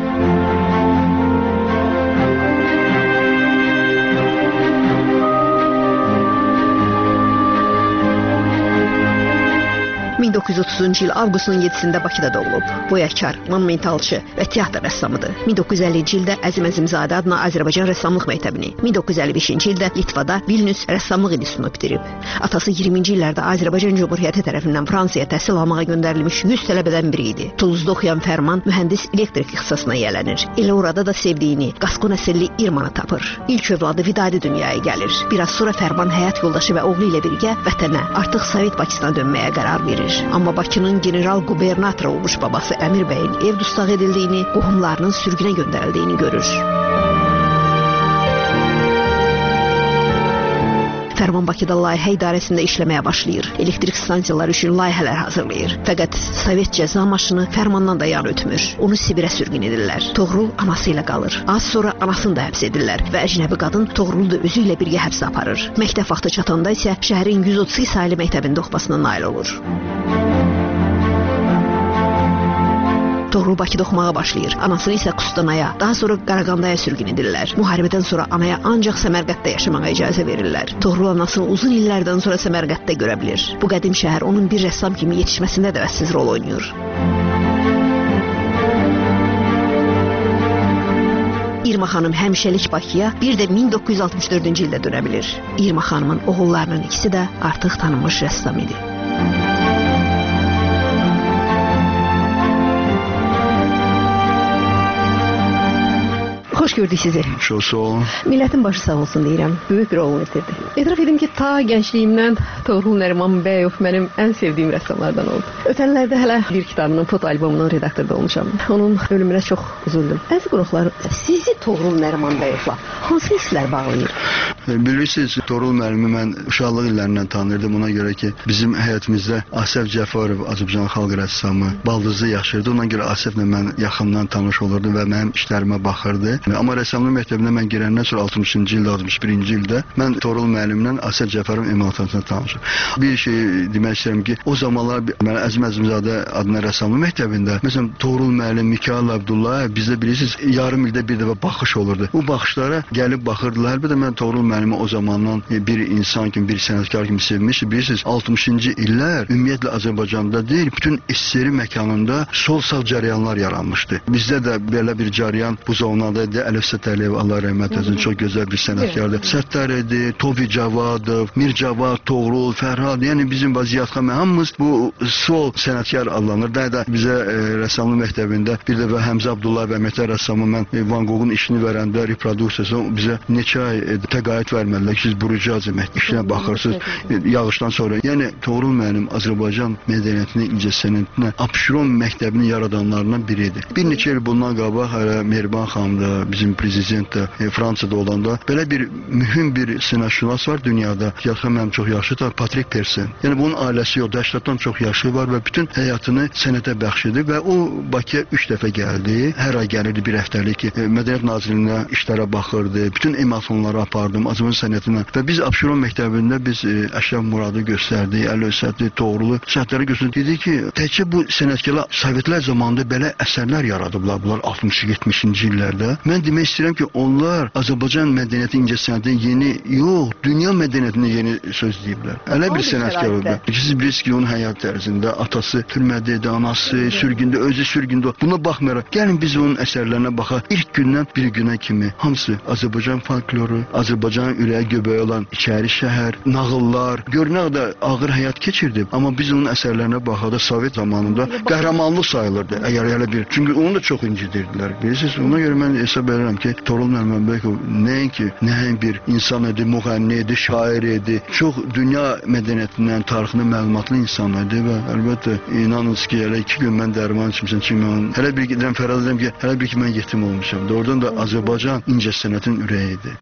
[SPEAKER 17] min doqquz yüz otuzuncu il avqustun yedisində Bakıda doğulub. Boyakar, monumentalçı və teatr rəssamıdır. min doqquz yüz əllinci ildə Əzim Əzimzadə adına Azərbaycan Rəssamlıq Məktəbini, min doqquz yüz əlli beşinci ildə Litvada Vilnius Rəssamlıq İnstitutunu bitirib. Atası iyirminci illərdə Azərbaycan Cümhuriyyəti tərəfindən Fransaya təhsil almağa göndərilmiş yüz tələbədən biri idi. Toulouse-da oxuyan Fərman mühəndis elektrik ixtisasına yiyələnir. Elə orada da sevdiyini, Qaskon əsilli İrmanı tapır. İlk övladı Vidadi dünyaya gəlir. Biraz sonra Fərman həyat yoldaşı və oğlu ilə birgə vətənə, artıq Sovet Bakısına dönməyə qərar verir. Amma Bakının general qubernatoru olmuş babası Əmir bəyin ev dustaq edildiyini, qohumlarının sürgünə göndərildiyini görür. Fərman Bakıda layihə idarəsində işləməyə başlayır. Elektrik stansiyaları üçün layihələr hazırlayır. Fəqət Sovet cəza maşını Fərmandan da yan ötmür. Onu Sibirə sürgün edirlər. Toğrul anası ilə qalır. Az sonra anasını da həbs edirlər və əcnəbi qadın Toğrulu da özü ilə birgə həbsə aparır. Məktəb vaxtı çatanda isə şəhərin yüz otuz iki saylı məktəbində oxumasına nail olur. Toğrul Bakıda oxumağa başlayır. Anasını isə Qustanaya, daha sonra Qaraqandaya sürgün edirlər. Müharibədən sonra anaya ancaq Səmərqəddə yaşamağa icazə verirlər. Toğrul anasını uzun illərdən sonra Səmərqəddə görə bilir. Bu qədim şəhər onun bir rəssam kimi yetişməsində də vəssiz rol oynayır. İrma xanım həmişəlik Bakıya bir də min doqquz yüz altmış dördüncü ildə dönə bilir. İrma xanımın oğullarının ikisi də artıq tanınmış rəssam idi. Xoş gördük sizi.
[SPEAKER 16] Çox sağ olun.
[SPEAKER 17] Millətin başı sağ olsun deyirəm. Böyük bir oğlunu itirdi. Etiraf edim ki, ta gəncliyimdən Toğrul Nərimanbəyov mənim ən sevdiyim rəssamlardan oldu. Ötənlərdə hələ bir kitabının foto albomunun redaktorda olmuşam. Onun ölümünə çox üzüldüm. Əziz qonaqlar, sizi Toğrul Nərimanbəyovla hansı hisslər bağlayır?
[SPEAKER 19] Bilirsiniz, Toğrul müəllimi mən uşaqlıq illərindən tanırdım. Ona görə ki, bizim həyatımızda Asəf Cəfarov, Azərbaycan xalq rəssamı, baldızı yaşayırdı. Ona görə Asəflə mən yaxından tanış olurdum və mənim işlərimə baxırdı. Amma rəssamlıq məktəbinə mən girəndən sonra altmışıncı ildə, altmış birinci ildə mən Toğrul müəllimlə Asəf Cəfarovun emalatına tanışım. Bir şey demək istəyirəm ki, o zamanlar mən Əzim Əzimzadə adına rəssamlıq məktəbində, məsələn, Toğrul müəllim, Mikail Abdullayev bizdə bilirsiniz, yarım ildə bir dəfə baxış olurdu. Bu baxışlara gəlib baxırdılar. Əlbəttə mən Toğrul müəllim müəllimi o zamandan bir insan kimi, bir sənətkar kimi sevmişdi. Bilirsiniz, altmışıncı illər ümumiyyətlə Azərbaycanda deyil, bütün S S R məkanında sol-sağ cərəyanlar yaranmışdı. Bizdə də belə bir cərəyan bu zamanlarda idi. Əlif Sətəliyev, Allah rəhmət etsin, çox gözəl bir sənətkardır. Səttar idi, Tofi Cavadov, Mir Cavad, Toğrul, Fərhad, yəni bizim vəziyyətxə hamımız bu sol sənətkar adlanır. Daha da bizə e, rəssamlıq məktəbində bir dəfə Həmzə Abdullayev əməkdar rəssamı mən e, Van Goghun işini verəndə reproduksiyasını bizə neçə ay e, təqaüd vermədilər ki, siz burucu azəmət işinə baxırsınız e, yağışdan sonra. Yəni Toğrul müəllim Azərbaycan mədəniyyətinin incəsənətinə Abşeron məktəbini yaradanlarından biridir. Bir neçə il bundan qabaq hələ Mehriban xanım da, bizim prezident də e, Fransada olanda belə bir mühüm bir sənətşünas var dünyada. Yaxın mənim çox yaşlıdır, Patrik Persen. Yəni bunun ailəsi yoxdur, həştaddan çox yaşlı var və bütün həyatını sənətə bəxş edir və o Bakıya üç dəfə gəldi. Hər ay gəlirdi bir həftəlik ki, Mədəniyyət Nazirliyinə işlərə baxırdı. Bütün ematonları apardım Azərbaycan sənətinə və biz Abşeron məktəbində biz e, Əşrəf Muradı göstərdik, Əli Əsədli, Toğrulu sənətləri göstərdik. Dedi ki, təkcə bu sənətkarlar Sovetlər zamanında belə əsərlər yaradıblar bunlar altmış-yetmişinci illərdə. Mən demək istəyirəm ki, onlar Azərbaycan mədəniyyəti incəsənətinin yeni, yox, dünya mədəniyyətinin yeni söz deyiblər. Elə bir sənətkar oldu. Siz bilirsiniz ki, onun həyat tərzində atası türmədə idi, anası sürgündə, özü sürgündə. Buna baxmayaraq, gəlin biz onun əsərlərinə baxaq. İlk gündən bir günə kimi hamısı Azərbaycan folkloru, Azərbaycan ürəyi göbəyi olan İçəri şəhər, nağıllar, görünək də ağır həyat keçirdi. Amma biz onun əsərlərinə baxanda Sovet zamanında qəhrəmanlıq sayılırdı. Əgər elə bir, çünki onu da çox incidirdilər. Bilirsiniz, ona görə mən hesab edirəm ki, Toğrul Məmmədbəkov nəinki nəhəng bir insan idi, müğənni idi, şair idi. Çox dünya mədəniyyətindən, tarixindən məlumatlı insan idi və əlbəttə inanınız ki, elə iki gün mən dərman içmişəm ki, mən hələ bir gedirəm, fərad edirəm ki, hələ bir ki, mən yetim olmuşam. Doğrudan da Azərbaycan incəsənətin ürəyidir.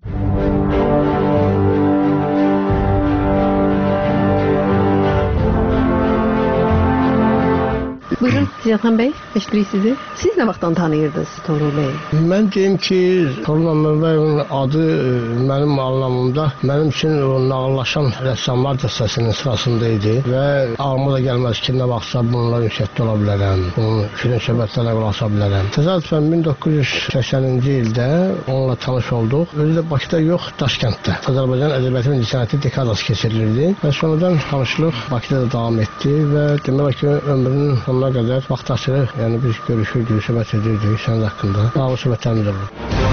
[SPEAKER 17] Buyurun, Ziyadxan bəy, eşitdirik sizi. Siz nə vaxtdan tanıyırdınız Toğrul bəy?
[SPEAKER 18] Mən deyim ki, Toğrul Məmmədbəyovun adı mənim anlamımda mənim üçün o nağıllaşan rəssamlar dəstəsinin sırasında idi və ağlıma da gəlməz ki, nə vaxtsa bununla ünsiyyətdə ola bilərəm, bunun şirin söhbətlərlə qulaq asa bilərəm. Təsadüfən min doqquz yüz səksəninci ildə onunla tanış olduq. Özü də Bakıda yox, Daşkənddə. Azərbaycan Ədəbiyyatı və İncəsənəti dekadası keçirilirdi və sonradan tanışlıq Bakıda da davam etdi və demək ki, ömrünün sonuna qədər vaxt açırıq, yəni biz görüşürdük, söhbət edirdik sənin haqqında. Bağlı söhbətlərimiz olur.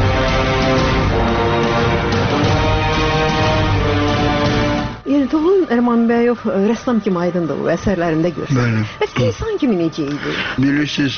[SPEAKER 17] Yəni Toğrul Məmmədbəyov rəssam kimi aydındır o əsərlərində görürsən.
[SPEAKER 19] Bəli.
[SPEAKER 17] Bəs insan kimi necə idi?
[SPEAKER 19] Bilirsiniz,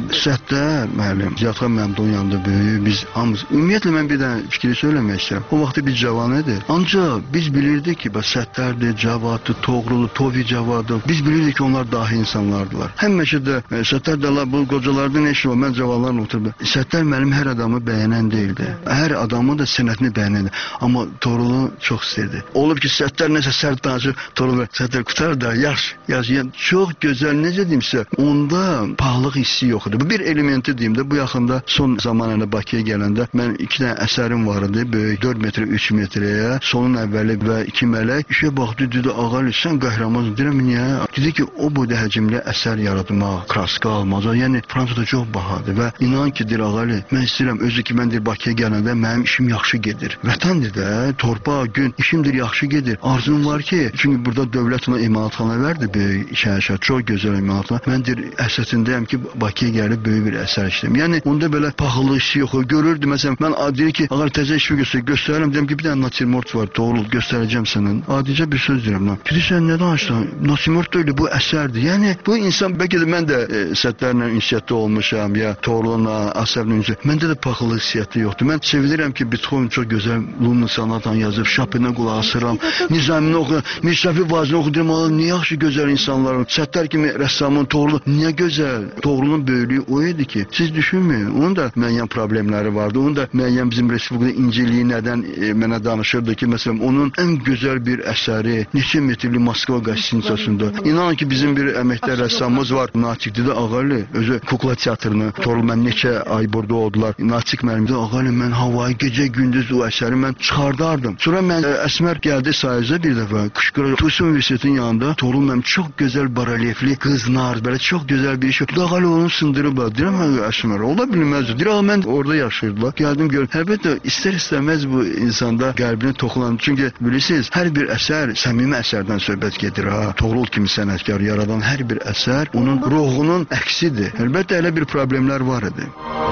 [SPEAKER 19] Səttar müəllim, Ziyadxan Məmmədovun yanında böyüyü biz hamımız. Ümumiyyətlə mən bir dənə fikri söyləmək istəyirəm. O vaxtda biz cavan idi. Ancaq biz bilirdik ki, bəs Səttardır, Cavaddır, Toğrulu, Tofi Cavadov. Biz bilirdik ki, onlar dahi insanlardılar. Həmişə də Səttar da bu qocalardan eşi var. Mən cavanlarla oturub. Səttar müəllim hər adamı bəyənən deyildi. Hər adamın da sənətini bəyənirdi. Amma Toğrulu çox istəyirdi. Olub ki, Səttar nəsə sərt danışır, Toğrul Səttar qutar da, yaş, yaş. Yəni çox gözəl, necə deyim sizə, onda pahalılıq hissi yox idi. Bu bir elementi deyim də, bu yaxında son zamanında Bakıya gələndə mən iki dənə əsərim var idi, böyük dörd metrə, üç metrəyə, sonun əvvəli və iki mələk. İşə baxdı, dedi, ağalı, sən qəhrəmansın. Deyirəm, niyə? Dedi ki, o boyda həcmli əsər yaratmaq, kraska almaz. Yəni Fransada çox bahadır və inan ki, deyir, ağalı, mən istəyirəm, özü ki, mən deyir, Bakıya gələndə mənim işim yaxşı gedir. Vətəndir də, torpaq, gün, işimdir, yaxşı gedir. Arzum var ki, çünki burada dövlət ona imalatxana verdi, böyük şəhər, çox gözəl imalatxana. Mən deyir, əsasındayım ki, Bakıya gəlib böyük bir əsər işləyim. Yəni onda belə pahalı işi yox. Görürdü məsələn, mən deyir ki, ağır təzə işi göstər, göstərirəm, deyim ki, bir dənə natürmort var, Toğrul, göstərəcəm sənin. Adicə bir söz deyirəm lan. Bilirsən nə danışsan? Natürmort deyil, bu əsərdir. Yəni bu insan bəlkə də mən də e, Səttarla ünsiyyətdə olmuşam ya Toğrulunla, əsərlə ünsiyyət. Məndə də pahalı hissiyyəti yoxdur. Mən sevilirəm ki, Beethoven çox gözəl Luna sonatan yazıb, Chopinə qulaq asıram, Nizamini oxuyuram, Mirşəfi Vazini oxuyuram, nə yaxşı gözəl insanlar. Səttar kimi rəssamın Toğrulu niyə gözəl? Toğrulun böyüklüyü o idi ki, siz düşünməyin, onun da müəyyən problemləri vardı. Onun da müəyyən bizim Respublikada inciliyi nədən e, mənə danışırdı ki, məsələn, onun ən gözəl bir əsəri neçə metrli Moskva qastinsasında. İnanın ki, bizim bir əməkdar rəssamımız var, Natiqdir də ağalı, özü kukla teatrını, Toğrul mən neçə ay burada oldular. Natiq müəllim də ağalı, mən havayı gecə gündüz o əsəri mən çıxardardım. Sonra mən ə, Əsmər gəldi sayıza bir dəfə, qış Moskva Tusu Üniversitetinin yanında Toğrul mənim çox gözəl barelyefli qızlar, belə çox gözəl bir iş. Dağalı onu sındırıblar. Deyirəm, Əsmər, ola bilməz. Deyirəm, mən orada yaşayırdılar. Gəldim görüm. Əlbəttə, istər-istəməz bu insanda qəlbini toxunan. Çünki bilirsiniz, hər bir əsər səmimi əsərdən söhbət gedir. Ha. Toğrul kimi sənətkar yaradan hər bir əsər onun ruhunun əksidir. Əlbəttə, elə bir problemlər var idi.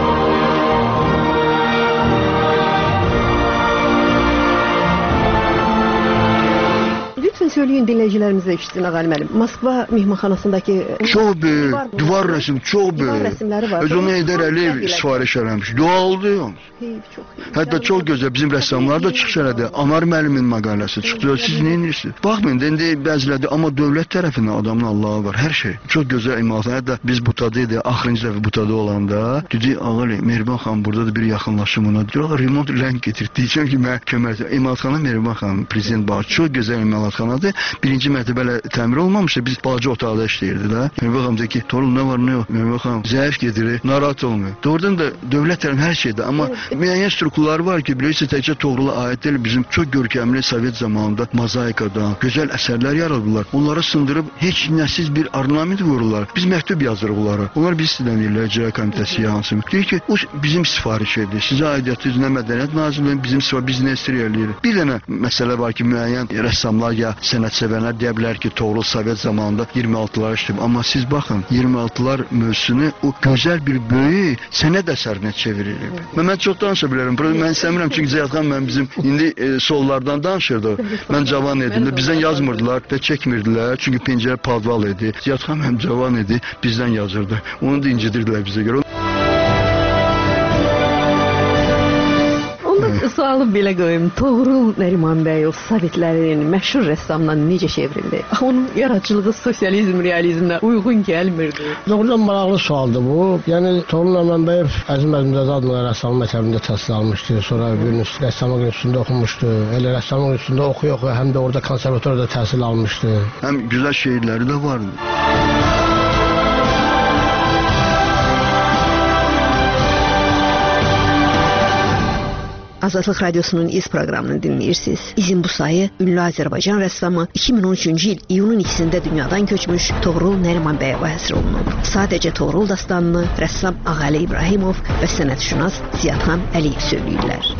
[SPEAKER 17] Lütfen söyleyin dinleyicilerimize eşitsin Ağal müəllim. Moskva mehmanxanasındaki
[SPEAKER 19] çok büyük duvar, duvar resim çok büyük.
[SPEAKER 17] Duvar resimleri var.
[SPEAKER 19] Özünü Heydər Əliyev sifariş eləmiş. Doğaldı. Hətta çox gözəl bizim rəssamlar da çıxış elədi. Anar müəllimin məqaləsi çıxdı. Siz nə edirsiniz? Baxmayın, indi bəziləri amma dövlət tərəfindən adamın Allahı var. Hər şey. Çox gözəl imalatlar. Hətta biz Butada idi. Axırıncı dəfə Butada olanda dedi Ağal Mehriban xanım burada da bir yaxınlaşımına. Deyirlər remont rəng getirdi. Deyəcəm ki, mən kömərdə imalatxana Mehriban xanım prezident bax çox gözəl imalatxanadır. Birinci mərtəbələ təmir olmamışdı. Biz balaca otaqda işləyirdik. Mehriban xanım dedi ki, Toğrul nə var nə yox? Mehriban xanım zəif gedir, narahat olmuyor. Doğrudan da dövlət tərəfindən hər şeydir. Amma müəyyən strukturlar var ki, bilirsiniz, təkcə Toğrula aid deyil. Bizim çox görkəmli Sovet zamanında mozaikadan gözəl əsərlər yaradırlar. Onları sındırıb heç nəsiz bir ornament vururlar. Biz məktub yazırıq onlara. Onlar biz sizdən deyirlər, icra komitəsi yansın. Deyir ki, o bizim sifarişidir. Sizə aidiyyatı üzrə Mədəniyyət Nazirliyinin bizim sifariş biz nə istəyirik? Bir dənə məsələ var ki, müəyyən rəssamlar ya sənətsevərlər deyə bilər ki, Toğrul Sovet zamanında iyirmi altılara işləyib. Amma siz baxın, iyirmi altılar mövzusunu o gözəl bir böyük sənət əsərinə çevirir. Mən, mən çox danışa bilərəm. Mən istəmirəm çünki Ziyadxan mən bizim indi e, sollardan danışırdı. Mən cavan idim də bizdən yazmırdılar və çəkmirdilər. Çünki pencərə padval idi. Ziyadxan həm cavan idi, bizdən yazırdı. Onu da incidirdilər bizə görə.
[SPEAKER 17] Sualı belə qoyum. Toğrul Nəriman bəy o Sovetlərin məşhur rəssamdan necə çevrildi? Onun yaradıcılığı sosializm, realizmlə uyğun gəlmirdi.
[SPEAKER 18] Doğrudan maraqlı sualdır bu. Yəni Toğrul Nəriman bəy Əzim Əzimzadə adlı rəssam məktəbində təhsil almışdı. Sonra Yunus rəssamlıq institutunda oxumuşdu. Elə rəssamlıq institutunda oxuya-oxuya həm də orada konservatoriyada təhsil almışdı.
[SPEAKER 19] Həm gözəl şeirləri də vardı.
[SPEAKER 17] Azadlıq Radiosunun iz proqramını dinləyirsiniz. İzin bu sayı ünlü Azərbaycan rəssamı iki min on üçüncü il iyunun ikisində dünyadan köçmüş Toğrul Nəriman bəyova həsr olunub. Sadəcə Toğrul dastanını rəssam Ağalı İbrahimov və sənətşünas Ziyadxan Əliyev söyləyirlər.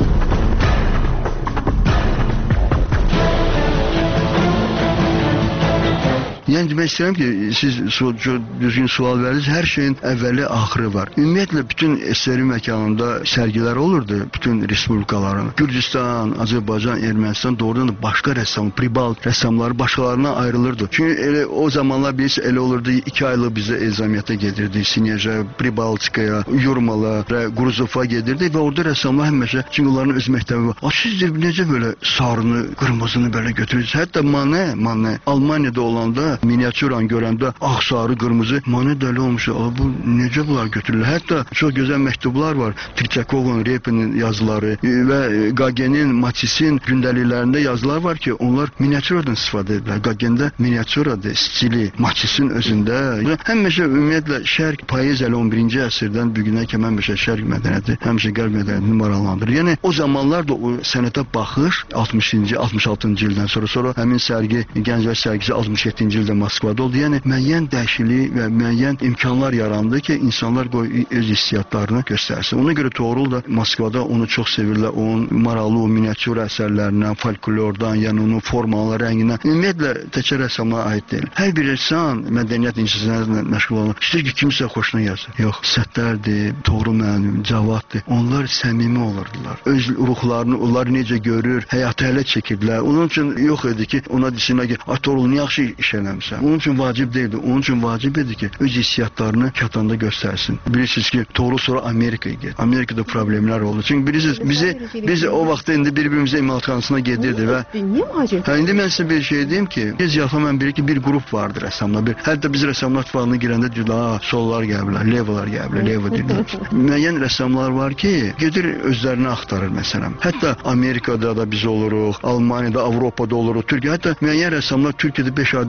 [SPEAKER 19] Yəni demək istəyirəm ki, siz su, düzgün sual verdiniz, hər şeyin əvvəli, axırı var. Ümumiyyətlə, bütün S S R məkanında sərgilər olurdu, bütün respublikaların. Gürcistan, Azərbaycan, Ermənistan doğrudan da başqa rəssam, pribal rəssamları başqalarına ayrılırdı. Çünki elə, o zamanlar biz elə olurdu, iki aylıq bizə ezamiyyətə gedirdi. Sineja, Pribaltikaya, Yurmala və Quruzova gedirdi və orada rəssamlar həmişə, çünki onların öz məktəbi var. Siz necə belə sarını, qırmızını belə götürürsünüz? Hətta Mane, Mane, Almaniyada olanda miniatüran görəndə ağ, sarı, qırmızı Mane dəli olmuş. Bu necə bunlar götürülür? Hətta çox gözəl məktublar var. Tretyakovun, Repinin yazıları və Gagenin, Matissin gündəliklərində yazılar var ki, onlar miniatüradan istifadə edirlər. Gagendə miniatüradır, stili, Matissin özündə. Həmişə ümumiyyətlə şərq poeziya on birinci əsrdən bu günə kimi həmişə şərq mədəniyyəti, həmişə qərb mədəniyyətini maraqlandırır. Yəni o zamanlar da o sənətə baxış altmışıncı, altmış altıncı ildən sonra sonra həmin sərgi, Gənclər sərgisi altmış yeddinci ildə Moskvada oldu. Yəni müəyyən dəyişiklik və müəyyən imkanlar yarandı ki, insanlar qoy öz hissiyatlarını göstərsin. Ona görə Toğrul da Moskvada onu çox sevirlər. Onun maraqlı o miniatür əsərlərindən, folklordan, yəni onun formalı rəngindən. Ümumiyyətlə təkcə rəssamlara aid deyil. Hər bir rəssam mədəniyyət incəsənətlə məşğul olur. İstəyir ki, kimsə xoşuna yazsın. Yox, Səttərdir, Toğrul müəllim, Cavaddır. Onlar səmimi olurdular. Öz ruhlarını onlar necə görür, həyatı hələ çəkirdilər. Onun üçün yox idi ki, ona desinlər ki, Toğrul nə yaxşı iş eləmişsən. Onun üçün vacib deyildi. Onun üçün vacib idi ki, öz hissiyatlarını kətanda göstərsin. Bilirsiniz ki, Toğrul sonra Amerikaya getdi. Amerikada problemlər oldu. Çünki bilirsiniz, bizi biz o vaxtda indi bir-birimizə imalatxanasına gedirdi və hə, indi mən sizə bir şey deyim ki, biz yaxaman bilir ki, bir qrup vardır rəssamlar. Bir, hətta biz rəssamlar ittifaqına girəndə deyirlər, sollar gəliblər, levalar gəliblər, leva deyirlər. Müəyyən rəssamlar var ki, gedir özlərini axtarır məsələn. Hətta Amerikada da biz oluruq, Almaniyada, Avropada oluruq, Türkiyə. Hətta müəyyən rəssamlar Türkiyədə beş aydan sonra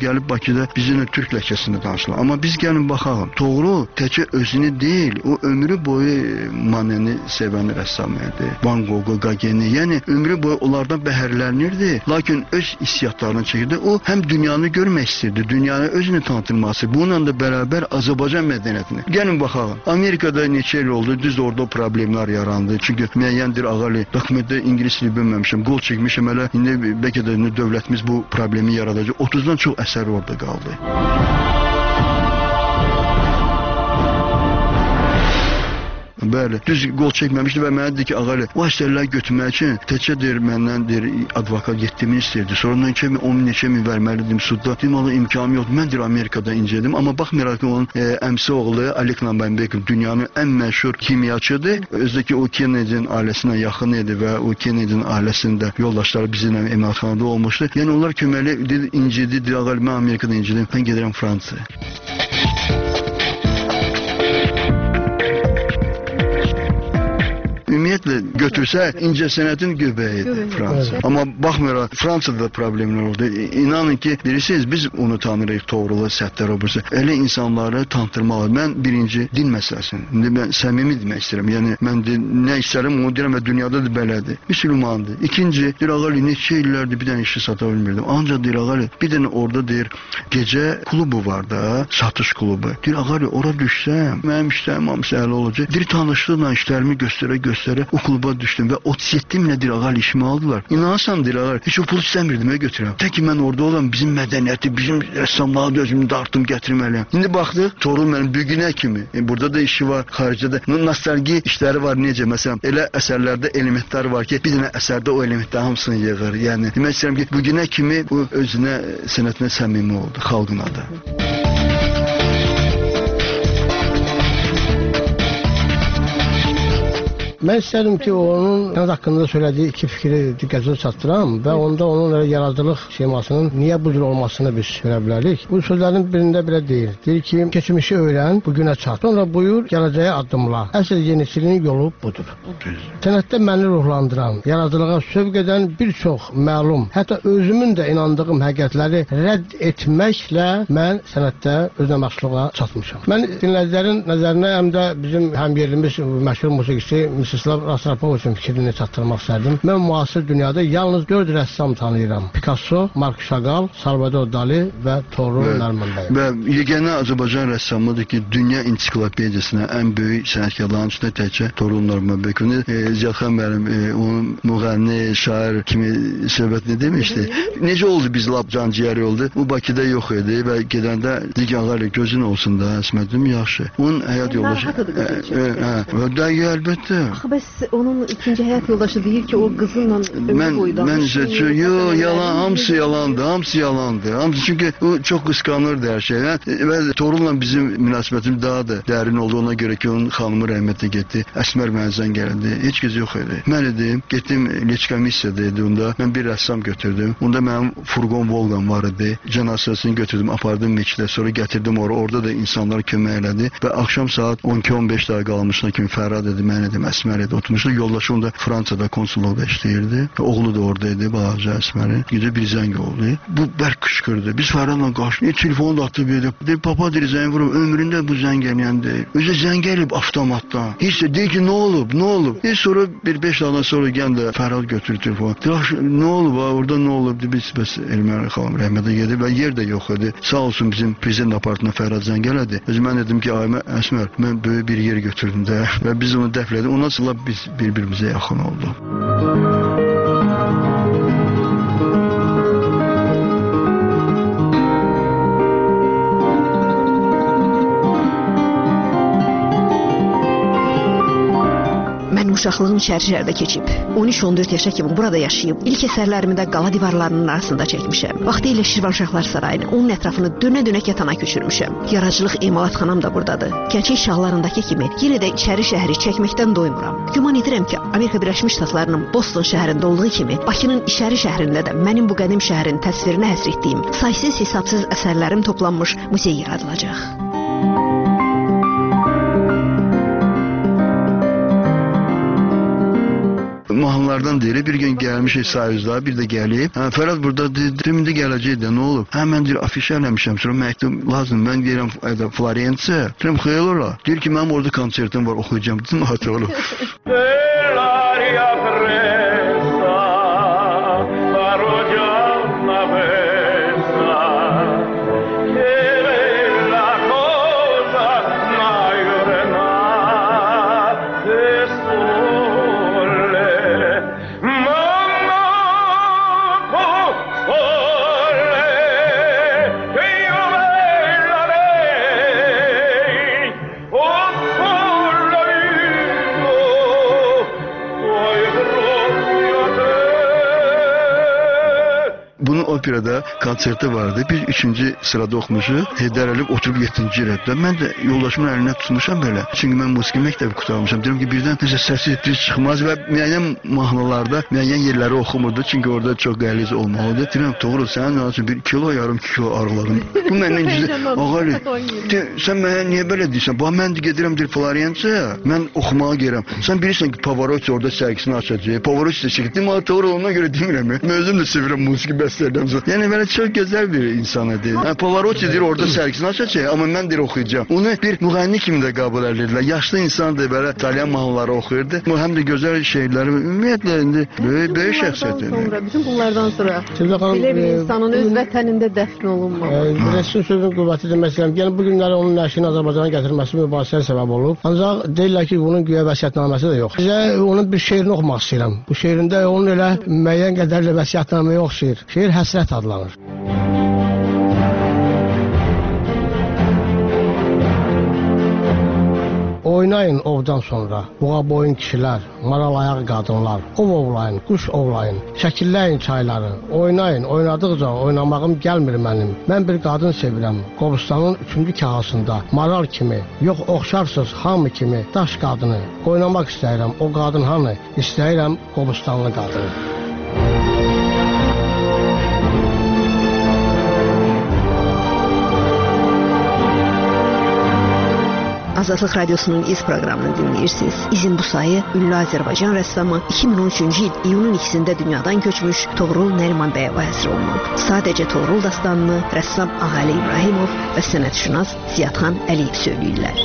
[SPEAKER 19] gəlib Bakıda bizimlə türk ləhcəsində danışırlar. Amma biz gəlin baxalım. Doğru, təkcə özünü deyil, o ömrü boyu Maneni sevən rəssam idi. Van Gogh, Gagini, yəni ömrü boyu onlardan bəhərlənirdi. Lakin öz hissiyatlarını çəkirdi. O həm dünyanı görmək istəyirdi, dünyanı özünü tanıtılması. Bununla da bərabər Azərbaycan mədəniyyətini. Gəlin baxalım. Amerikada neçə il oldu, düz orada problemlər yarandı. Çünki müəyyəndir ağalı, dokumentdə ingilis dili bilməmişəm, qol çəkmişəm hələ. İndi bəlkə də dövlətimiz bu problemi yaradacaq. otuzdan çox əsər orada qaldı. Bəli, düz qol çəkməmişdi və mənə dedi ki, ağalı, o əsərləri götürmək üçün təkcə deyir, məndən deyir, advokat yeddi min istəyirdi. Sonra iki min, on min, neçə min verməlidim sudda. Dedim, Allah imkanım yoxdur. Mən deyir, Amerikada incədim. Amma baxmayaraq ki, onun e, əmsi oğlu Alik Nambanbekov dünyanın ən məşhur kimyaçıdır. Özdəki o Kennedy'nin ailəsinə yaxın idi və o Kennedy'nin ailəsində yoldaşları bizimlə emalxanada olmuşdu. Yəni onlar köməli dedi, incidi, deyir, ağalı, mən Amerikada incidim. Mən gedirəm Fransaya. Ümumiyyətlə götürsə incəsənətin göbəyidir Fransa. Amma baxmayaraq Fransada da problemlər oldu. İnanın ki, bilirsiniz, biz onu tanırıq, Toğrulu, Səttar Obursa. Elə insanları tanıtırmalı. Mən birinci din məsələsini, indi mən səmimi demək istəyirəm. Yəni, mən de, nə istərəm, onu deyirəm və dünyada da belədir. Müslümandır. İkinci, deyir, ağalı, neçə illərdir bir dənə işi sata bilmirdim. Ancaq deyir, ağalı, bir dənə orada deyir, gecə klubu var da, satış klubu. Deyir, ağalı, ora düşsəm, mənim işlərim hamısı ələ olacaq. Deyir, tanışlıqla işlərimi göstərə göstərə o kluba düşdüm və otuz yeddi minə deyir, ağalı, işimi aldılar. İnanırsan, deyir, ağalı, heç o pulu istəmirdim, mən götürəm. Tək ki, mən orada olan bizim mədəniyyəti, bizim rəssamları da özümü dartım, gətirməliyəm. İndi baxdıq, Torun mənim bugünə kimi, e, burada da işi var, xaricdə nostalgi işləri var, necə, məsələn, elə əsərlərdə elementlər var ki, bir dənə əsərdə o elementlər hamısını yığır. Yəni, demək istəyirəm ki, bugünə kimi bu özünə, sənətinə səmimi oldu, xalqına da.
[SPEAKER 18] Mən istədim ki, onun sənət haqqında söylədiyi iki fikri diqqətinizə çatdıram və onda onun yaradıcılıq şemasının niyə bu cür olmasını biz görə bilərik. Bu sözlərin birində belə deyir. Deyir ki, keçmişi öyrən, bugünə çat. Sonra buyur, gələcəyə addımla. Əsl yeniçilinin yolu budur. Sənətdə məni ruhlandıran, yaradıcılığa sövq edən bir çox məlum, hətta özümün də inandığım həqiqətləri rədd etməklə mən sənətdə özünə məxsusluğa çatmışam. Mən dinləyicilərin nəzərinə həm də bizim həmyerlimiz məşhur musiqiçi Mstislav Rostropoviçin fikrini çatdırmaq istərdim. Mən müasir dünyada yalnız dörd rəssam tanıyıram. Picasso, Mark Chagall, Salvador Dali və Toğrul Narmanbəyov.
[SPEAKER 19] Və yeganə Azərbaycan rəssamıdır ki, dünya ensiklopediyasına ən böyük sənətkarların içində təkcə Toğrul Narmanbəyov. E, Ziyadxan müəllim e, onun müğənni, şair kimi söhbətini demişdi. Necə oldu biz lap canciyəri oldu? O Bakıda yox idi və gedəndə digərləri gözün olsun da, Əsmədim yaxşı. Onun həyat yoldaşı. Və dəqiq əlbəttə.
[SPEAKER 17] Axı bəs onun ikinci həyat yoldaşı deyir ki, o qızınla ömür boyu danışır.
[SPEAKER 19] Mən isə yox, yalan, hamısı yalandır, hamısı yalandır. Hamısı çünki o çox qısqanırdı hər şeydən və Toğrulla bizim münasibətimiz daha da dərin oldu ona görə ki, onun xanımı rəhmətə getdi. Əsmər mənə zəng gəldi. Heç kəs yox idi. Mən idim, getdim leç komissiyada idi onda. Mən bir rəssam götürdüm. Onda mənim furqon Volqam var idi. Cənazəsini götürdüm, apardım meçidə, sonra gətirdim ora. Orada da insanlar kömək elədi və axşam saat on iki on beş dəqiqə qalmışına kimi Fərhad dedi, mən dedim, Əsmər idi, oturmuşdu. Yoldaşı onda Fransada konsulluqda işləyirdi. Oğlu da oradaydı, balaca Əsmərin. Gecə bir zəng oldu. Bu bərk qışqırdı. Biz Fərhadla qarşılayıb, telefonu da atıb verdik. Deyir, papa deyir, zəng vurub, ömründə bu zəng gələyəndi. Özü zəng gəlib avtomatdan. Heç də deyir ki, nə olub, nə olub? Biz sonra bir beş dağdan sonra gəldi də Fərhad götürür telefonu. Deyir, nə olub, orada nə olub? Biz bəs Elmər xanım rəhmətə gedib və yer də yox idi. Sağ olsun bizim prezident apartına Fərhad zəng elədi. Özü mən dedim ki, ay Əsmər, mən böyük bir yer götürdüm də və biz onu dəfn etdik. Ondan sonra biz bir-birimizə yaxın olduq.
[SPEAKER 17] Uşaqlığım şəhər-şəhərdə keçib. on üç on dörd yaşa kimi burada yaşayıb. İlk əsərlərimi də qala divarlarının arasında çəkmişəm. Vaxtilə Şirvanşahlar sarayını, onun ətrafını dönə-dönə kətana köçürmüşəm. Yaradıcılıq emalatxanam da buradadır. Gənclik şahlarındakı kimi yenə də içəri şəhəri çəkməkdən doymuram. Güman edirəm ki, Amerika Birləşmiş Ştatlarının Boston şəhərində olduğu kimi, Bakının içəri şəhərində də mənim bu qədim şəhərin təsvirinə həsr etdiyim saysız-hesabsız əsərlərim toplanmış muzey yaradılacaq.
[SPEAKER 19] mahnılardan deyir, bir gün gəlmişik sayızda, bir də gəlib. Hə, Fərad burada dedim, indi gələcək də, nə olub? Hə, mən deyir, afişə eləmişəm, sonra məktub lazım, mən deyirəm, Florensiya. Deyirəm, xeyl ola. Deyir ki, mənim orada konsertim var, oxuyacağım. Dedim, hatı olur. Bunun operada konserti vardı. Biz üçüncü sırada oxumuşuq. Heydər Əliyev oturub yeddinci rəddə. Mən də yoldaşımın əlinə tutmuşam belə. Çünki mən musiqi məktəbi qurtarmışam. Deyirəm ki, birdən necə səsi düz çıxmaz və müəyyən mahnılarda müəyyən yerləri oxumurdu. Çünki orada çox qəliz olmalıdır. Deyirəm, doğru, sənin üçün bir kilo, yarım kilo arıladım. Bu məndən gizli. Ağali, sən mənə niyə belə deyirsən? Bax, mən də gedirəm deyir Florensiyaya. Mən oxumağa gəlirəm. Sən bilirsən ki, Pavarotti orada sərgisini açacaq. Pavarotti də çəkdi. Mən doğru ona görə demirəm. Mən özüm də sevirəm musiqi bəstələrini. Yəni belə çox gözəl bir insan idi. Yəni Pavarotti deyir orada sərgisini açacaq, amma mən deyir oxuyacağam. Onu bir müğənni kimi də qəbul edirdilər. Yaşlı insandır, belə İtalyan mahnıları oxuyurdu. O həm də gözəl şeirləri, ümumiyyətlə indi böyük böyük şəxsiyyət idi.
[SPEAKER 20] Sonra bütün bunlardan sonra belə bir insanın öz vətənində dəfn olunmalı.
[SPEAKER 18] Rəsul sözün qüvvəti demək istəyirəm. Yəni bu günləri onun nəşinin Azərbaycana gətirməsi mübahisəyə səbəb olub. Ancaq deyirlər ki, bunun güya vəsiyyətnaməsi də yox. Sizə onun bir şeirini oxumaq istəyirəm. Bu şeirində onun elə müəyyən qədərlə vəsiyyətnaməyə oxşayır. Şeir Həsrət adlanır. Oynayın ovdan sonra, buğa boyun kişilər, maral ayağı qadınlar, ov ovlayın, quş ovlayın, şəkilləyin çayları, oynayın, oynadıqca oynamağım gəlmir mənim. Mən bir qadın sevirəm, Qobustanın üçüncü kahasında, maral kimi, yox oxşarsız hamı kimi, daş qadını, oynamaq istəyirəm, o qadın hanı, istəyirəm Qobustanlı qadını.
[SPEAKER 17] Azadlıq Radiosunun iz proqramını dinləyirsiniz. İzin bu sayı ünlü Azərbaycan rəssamı iki min on üçüncü il iyunun ikisində dünyadan köçmüş Toğrul Nərimanbəyova həsr olunub. Sadəcə Toğrul dastanını rəssam Ağali İbrahimov və sənətşünas Ziyadxan Əliyev söyləyirlər.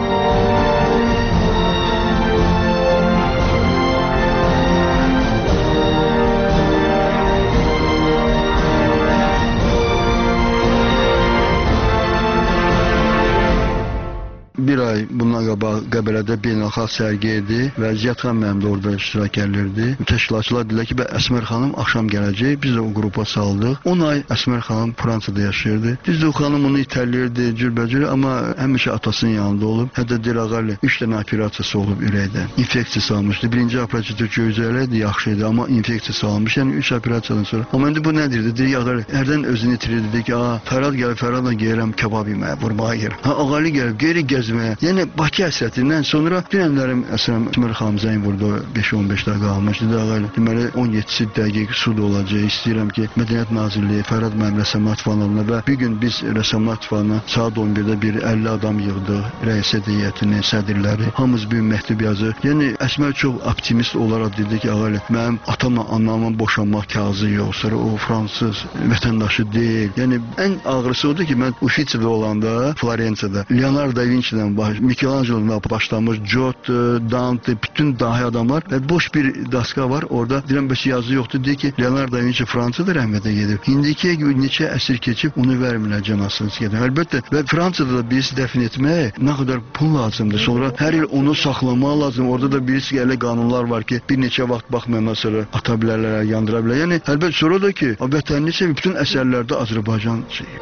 [SPEAKER 19] Bir ay bundan qabaq Qəbələdə beynəlxalq sərgi idi və Ziyadxan mənim də orada iştirak edirdi. Təşkilatçılar dedilər ki, Əsmər xanım axşam gələcək. Biz də o qrupa saldıq. on ay Əsmər xanım Fransada yaşayırdı. Biz də o xanım onu itələyirdi, cürbəcür, amma həmişə atasının yanında olub. Hətta deyir ağalı üç dənə operasiyası olub ürəkdə. İnfeksiyası almışdı. Birinci operasiya gözəliydi, yaxşı idi, amma infeksiyası almış. Yəni üç operasiyadan sonra. Amma indi bu nədir? Deyir ağalı hərdən özünü itirir, dedi ki, "A, Fərad gəl, Fəradla gəlirəm kebab yeməyə, vurmağa gəlirəm." Ha, ağalı gəlib, geri gəzməyə. Yəni Bakı həsrətindən sonra dünənlərim Əsmər Əsmər xanım zəng vurdu, beş on beş dəqiqə almışdı. Dedi ağalı, deməli on yeddi dəqiqə sud olacaq. İstəyirəm ki, Mədəniyyət Nazirliyi Fərad mənim rəssamlar fanlarına və bir gün biz rəssamlar fanına saat on birdə bir əlli adam yığdıq. Rəisə heyətini, sədrləri, hamımız bir məktub yazır. Yəni Əsmər çox optimist olaraq dedi ki, ağalı, mənim atamla anamın boşanmaq kağızı yox, sonra o fransız vətəndaşı deyil. Yəni ən ağrısı odur ki, mən Uffizi'də olanda, Florensiyada, Leonardo da Vinci'dən baş, Michelangelo'dan başlamış, Giotto, Dante, bütün dahi adamlar və boş bir daska var. Orada deyirəm, bəs yazı yoxdur. Deyir ki, Leonardo da Vinci Fransada rəhmətə gedib. İndiki neçə əsr keçib, onu vermirlər cənasınız gedib. Əlbəttə, və Fransada da birisi dəfn etməyə nə qədər pul lazımdır. Sonra hər il onu saxlamaq lazım. Orada da birisi elə qanunlar var ki, bir neçə vaxt baxmayandan sonra ata bilərlər, yandıra bilər. Yəni, əlbəttə, sonra da ki, vətənini sevib, bütün əsərlərdə Azərbaycan şeyi.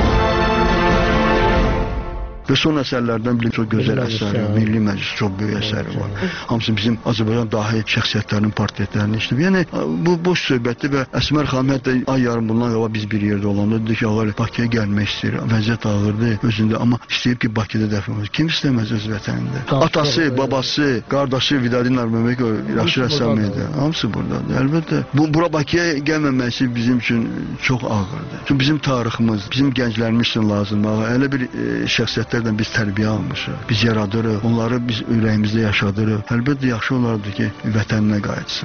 [SPEAKER 19] Və son əsərlərdən biri çox gözəl əsəri, Milli Məclis çox böyük əsəri var. Hamısı bizim Azərbaycan dahi şəxsiyyətlərinin portretlərini işləyib. Yəni bu boş söhbətdir və Əsmər xanım hətta ay yarım bundan qabaq biz bir yerdə olanda dedi ki, ağalı Bakıya gəlmək istəyir. Vəziyyət ağırdır özündə, amma istəyib ki, Bakıda dəfn olsun. Kim istəməz öz vətənində? Atası, babası, qardaşı Vidadi Narməməkov yaxşı rəssam idi. Hamısı buradadır. Əlbəttə, bu bura Bakıya gəlməməsi bizim üçün çox ağırdır. Çünki bizim tariximiz, bizim gənclərimiz üçün lazımdır. Elə bir e, şəxsiyyətlər nəsillərdən biz tərbiyə almışıq. Biz yaradırıq, onları biz ürəyimizdə yaşadırıq. Əlbəttə yaxşı olardı ki, vətəninə qayıtsın.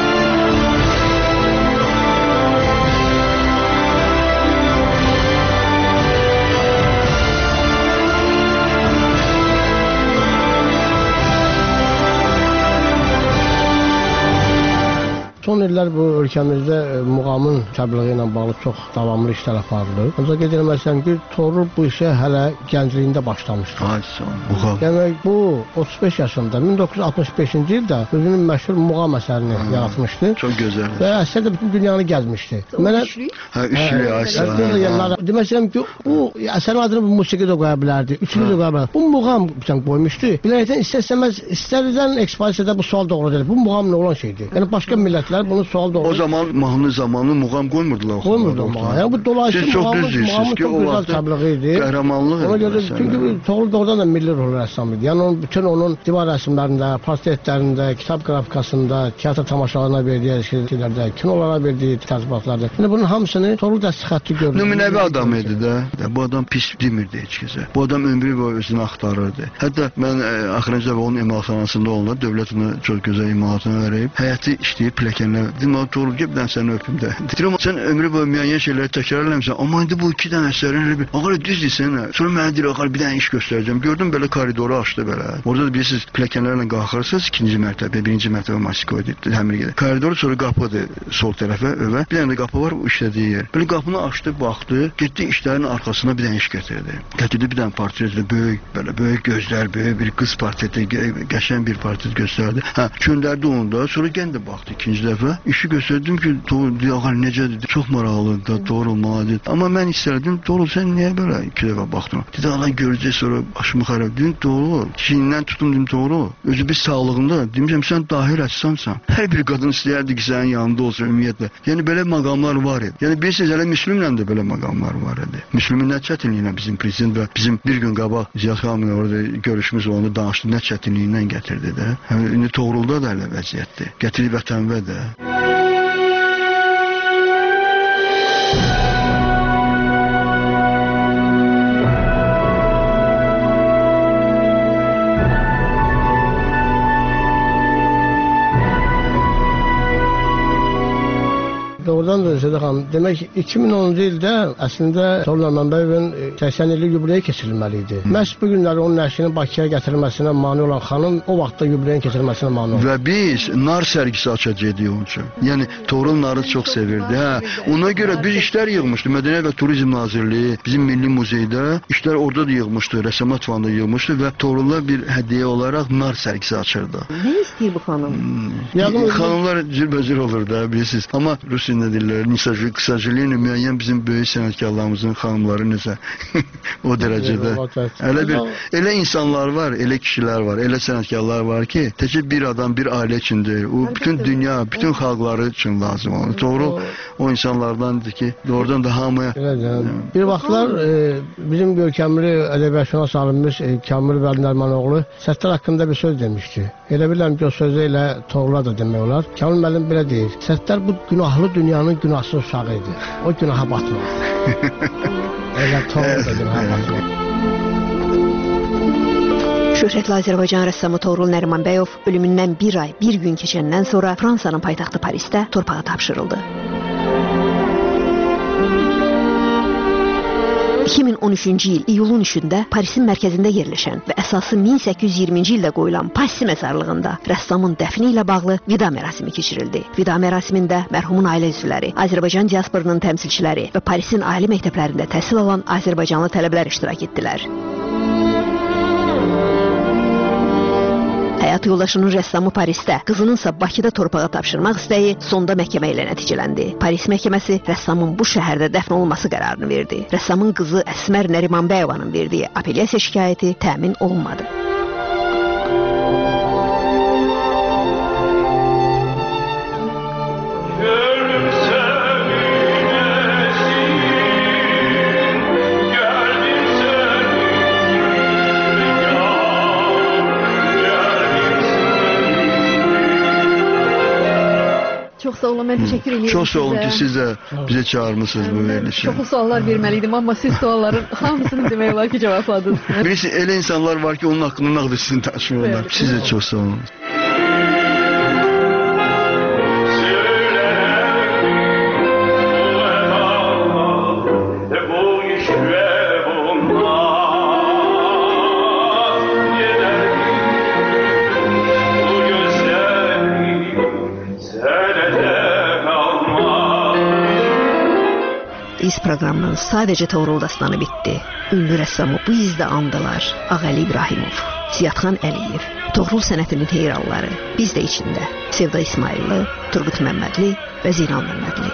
[SPEAKER 18] Son illər bu ölkəmizdə muğamın təbliği ilə bağlı çox davamlı işlər aparılır. Ancaq qeyd etməliyəm ki, Toğrul bu işə hələ gəncliyində başlamışdı.
[SPEAKER 19] Aysan, muğam.
[SPEAKER 18] Yəni bu otuz beş yaşında min doqquz yüz altmış beşinci ildə özünün məşhur muğam əsərini hmm. yaratmışdı.
[SPEAKER 19] Çox gözəl.
[SPEAKER 18] Və əsər də bütün dünyanı gəzmişdi. Mənə
[SPEAKER 19] hə, üçlü Aysan.
[SPEAKER 18] Demək istəyirəm ki, bu əsərin adını musiqi də qoya bilərdi, üçlü də qoya bilərdi. Bu muğam qoymuşdu. Bilərəkdən istəsəməz, istərdən ekspozisiyada bu sual doğru deyil. Bu muğam nə olan şeydir? Yəni başqa millətlər bunu sual doğru.
[SPEAKER 19] O zaman mahnı zamanı muğam qoymurdular.
[SPEAKER 18] Qoymurdular. Yəni bu dolayısıyla
[SPEAKER 19] çok düzdürsünüz ki, o vaxt qəhrəmanlıq
[SPEAKER 18] edir. Çünki Toğrul doğrudan da milli ruhlu rəssam idi. Yəni onun, bütün onun divar rəsmlərində, portretlərində, kitab qrafikasında, teatr tamaşalarına verdiyi şeylərdə, kinolara verdiyi tərzibatlarda. Yəni bunun hamısını Toğrul dəsti xətti görür.
[SPEAKER 19] Nümunəvi adam idi də. Bu adam pis demirdi heç kəsə. Bu adam ömrü boyu özünü axtarırdı. Hətta mən axırıncı dəfə onun emalatxanasında olanda dövlət ona çox gözəl emalatını verib, həyəti işləyib pilləkənlər. Dedim, Toğrul, gəl bir dənə səni öpüm də. Deyirəm, sən ömrü boyu müəyyən şeyləri təkrar eləmişsən. Amma indi bu iki dənə əsərin elə bir, ağır düz deyirsən. Sonra mənə deyir, ağır bir dənə iş göstərəcəm. Gördüm belə koridoru açdı belə. Orada da bilirsiniz, pilləkənlərlə qalxırsınız, ikinci mərtəbə, birinci mərtəbə Moskvada həmir gedir. Koridoru sonra qapıdır sol tərəfə, övə. Bir dənə də qapı var, o işlədiyi yer. Belə qapını açdı, baxdı, getdi işlərin arxasına bir dənə iş gətirdi. Gətirdi bir dənə portretlə böyük, belə böyük gözlər, böyük bir qız portreti, qəşəng bir portret göstərdi. Hə, göndərdi onu da. Sonra yenə də baxdı ikinci dəfə. İşi göstərdim ki, ağır necədir? Çox maraqlıdır da, doğru olmalıdır. Amma mən istərdim, doğru sən niyə belə iki dəfə baxdın? Dedi, Allah görəcək, sonra başımı xarab. Dedim, doğru. Çiynindən tutum, dedim, doğru. Özü bir sağlığında, demişəm, sən dahi rəssamsan. Hər bir qadın istəyərdi ki, sənin yanında olsun, ümumiyyətlə. Yəni, belə məqamlar var idi. Yəni, bilirsiniz, hələ Müslümlə də belə məqamlar var idi. Müslümin nə çətinliyinə bizim prezident və bizim bir gün qabaq Ziyad xanımla orada görüşümüz oldu, danışdı, nə çətinliyindən gətirdi də. Yəni, indi Toğrulda da hələ vəziyyətdir. Gətirib vətənvə də.
[SPEAKER 18] Doğrudan da Sədə xanım, demək iki min onuncu ildə əslində Toğrul Nərimanbəyovun səksən illik yubileyi keçirilməli idi. Məhz bu günləri onun nəşrinin Bakıya gətirilməsinə mane olan xanım o vaxtda yubileyin keçirilməsinə mane oldu.
[SPEAKER 19] Və biz nar sərgisi açacağıq onun üçün. Yəni Toğrul narı çox sevirdi. Hə, ona görə biz işlər yığmışdı. Mədəniyyət və Turizm Nazirliyi bizim Milli Muzeydə işlər orada da yığmışdı, Rəssamət Fondunda yığmışdı və Toğrula bir hədiyyə olaraq nar sərgisi açırdı.
[SPEAKER 20] Nə istəyir bu xanım?
[SPEAKER 19] Hmm. Xanımlar cürbəcür olur da, bilirsiniz. Amma Rus nə deyirlər, nisajı, qısacılığıyla müəyyən bizim böyük sənətkarlarımızın xanımları necə o dərəcədə. Elə bir, elə insanlar var, elə kişilər var, elə sənətkarlar var ki, təkcə bir adam, bir ailə üçün deyil, o bütün dünya, bütün xalqları üçün lazım olur. Doğru, o insanlardandır ki, doğrudan da hamıya...
[SPEAKER 18] Bir vaxtlar e, bizim görkəmli ədəbiyyatşünas alimimiz e, Kamil Vəli Nərimanoğlu Səttar haqqında bir söz demişdi. Elə bilirəm ki, o sözü ilə Toğrula da demək olar. Kamil müəllim belə deyir, Səttar bu günahlı dünyanın günahsız uşağı idi. O günaha batmadı. Elə Toğrul da günaha batmadı.
[SPEAKER 17] Şöhrətli Azərbaycan rəssamı Toğrul Nərimanbəyov ölümündən bir ay, bir gün keçəndən sonra Fransanın paytaxtı Parisdə torpağa tapşırıldı. iki min on üçüncü il iyulun üçündə Parisin mərkəzində yerləşən və əsası min səkkiz yüz iyirminci ildə qoyulan Passy məzarlığında rəssamın dəfni ilə bağlı vida mərasimi keçirildi. Vida mərasimində mərhumun ailə üzvləri, Azərbaycan diasporunun təmsilçiləri və Parisin ali məktəblərində təhsil alan Azərbaycanlı tələbələr iştirak etdilər. Həyat yoldaşının rəssamı Parisdə, qızınınsa Bakıda torpağa tapşırmaq istəyi sonda məhkəmə ilə nəticələndi. Paris məhkəməsi rəssamın bu şəhərdə dəfn olunması qərarını verdi. Rəssamın qızı Əsmər Nərimanbəyovanın verdiyi apellyasiya şikayəti təmin olunmadı.
[SPEAKER 20] Çox sağ olun. Mən təşəkkür edirəm.
[SPEAKER 19] Çox sağ olun ki, siz də bizə çağırmısınız bu verilişə.
[SPEAKER 20] Çoxlu suallar verməliydim, amma siz sualların hamısını demək olar ki, cavabladınız.
[SPEAKER 19] Bilirsiniz, elə insanlar var ki, onun haqqında nağd sizin danışmıyorlar. Siz də çox sağ olun.
[SPEAKER 17] İz proqramının sadəcə Toğrul-dastanı bitdi. Ünlü rəssamı bu izdə andılar. Ağəli İbrahimov, Ziyadxan Əliyev, Toğrul sənətinin heyranları, biz də içində. Sevda İsmailli, Turqut Məmmədli və Zeynal Məmmədli.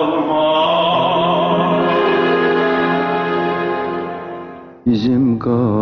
[SPEAKER 21] Bizim